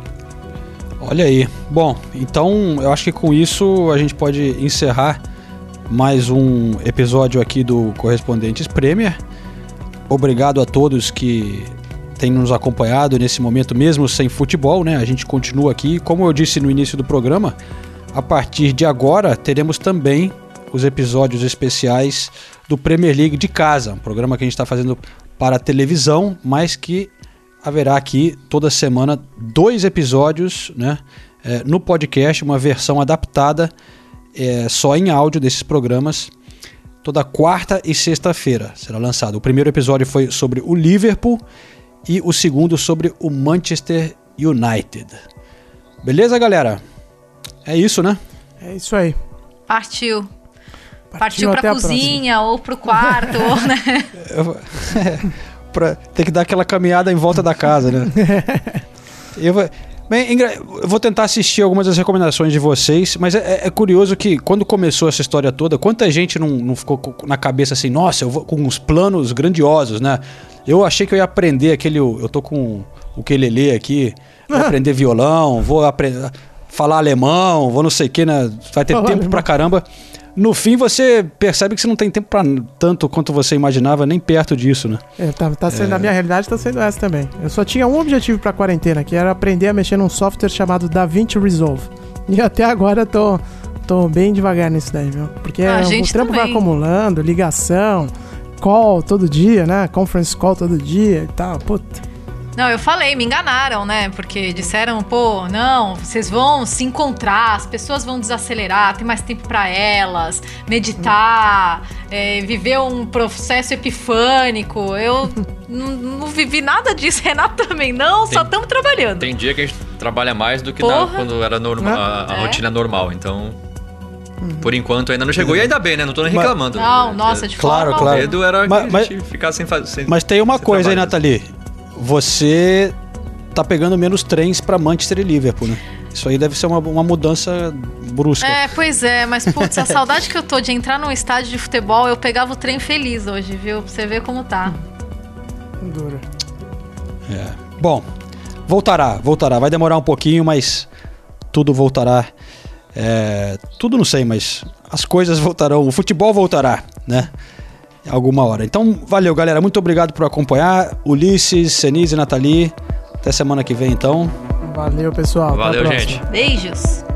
Olha aí. Bom, então eu acho que com isso a gente pode encerrar mais um episódio aqui do Correspondentes Premier. Obrigado a todos que têm nos acompanhado nesse momento, mesmo sem futebol, né? A gente continua aqui. Como eu disse no início do programa, a partir de agora teremos também os episódios especiais do Premier League de casa, um programa que a gente está fazendo para a televisão, mas que haverá aqui toda semana dois episódios, né, é, no podcast, uma versão adaptada é, só em áudio desses programas, toda quarta e sexta-feira será lançado. O primeiro episódio foi sobre o Liverpool e o segundo sobre o Manchester United. Beleza, galera? É isso, né? É isso aí. Partiu. Partiu, Partiu pra cozinha ou pro quarto, ou, né? Eu, é, pra ter que dar aquela caminhada em volta da casa, né? Eu vou, bem, eu vou tentar assistir algumas das recomendações de vocês, mas é, é curioso que quando começou essa história toda, quanta gente não, não ficou na cabeça assim, nossa, eu vou com uns planos grandiosos, né? Eu achei que eu ia aprender aquele, eu tô com o ukulele aqui, vou aprender violão, vou aprender, falar alemão, vou não sei o que, né? Vai ter Olá, tempo pra caramba. No fim, você percebe que você não tem tempo pra tanto quanto você imaginava, nem perto disso, né? É, tá, tá sendo, é... a minha realidade tá sendo essa também. Eu só tinha um objetivo pra quarentena, que era aprender a mexer num software chamado DaVinci Resolve. E até agora eu tô, tô bem devagar nisso daí, viu? Porque ah, o trampo também vai acumulando, ligação, call todo dia, né? Conference call todo dia e tal, puta. Não, eu falei, me enganaram, né? Porque disseram, pô, não, vocês vão se encontrar, as pessoas vão desacelerar, tem mais tempo pra elas, meditar, é, viver um processo epifânico. Eu não, não vivi nada disso, Renato também não, tem, só estamos trabalhando. Tem dia que a gente trabalha mais do que na, quando era norma, a, a é. rotina normal, então... Por enquanto ainda não chegou, e ainda bem, né? Não tô nem reclamando. Não, nossa, de claro, forma... claro. O medo era mas, que mas, a gente ficasse sem fazer... Mas tem uma coisa aí, Nathalie. Você tá pegando menos trens pra Manchester e Liverpool, né? Isso aí deve ser uma, uma mudança brusca. É, pois é, mas putz, a saudade que eu tô de entrar num estádio de futebol, eu pegava o trem feliz hoje, viu? Pra você ver como tá. Dura. É. Bom, voltará, voltará. Vai demorar um pouquinho, mas tudo voltará. É, tudo não sei, mas as coisas voltarão, o futebol voltará, né? Alguma hora. Então, valeu, galera. Muito obrigado por acompanhar. Ulisses, Senise e Nathalie. Até semana que vem, então. Valeu, pessoal. Valeu, até a gente. Beijos.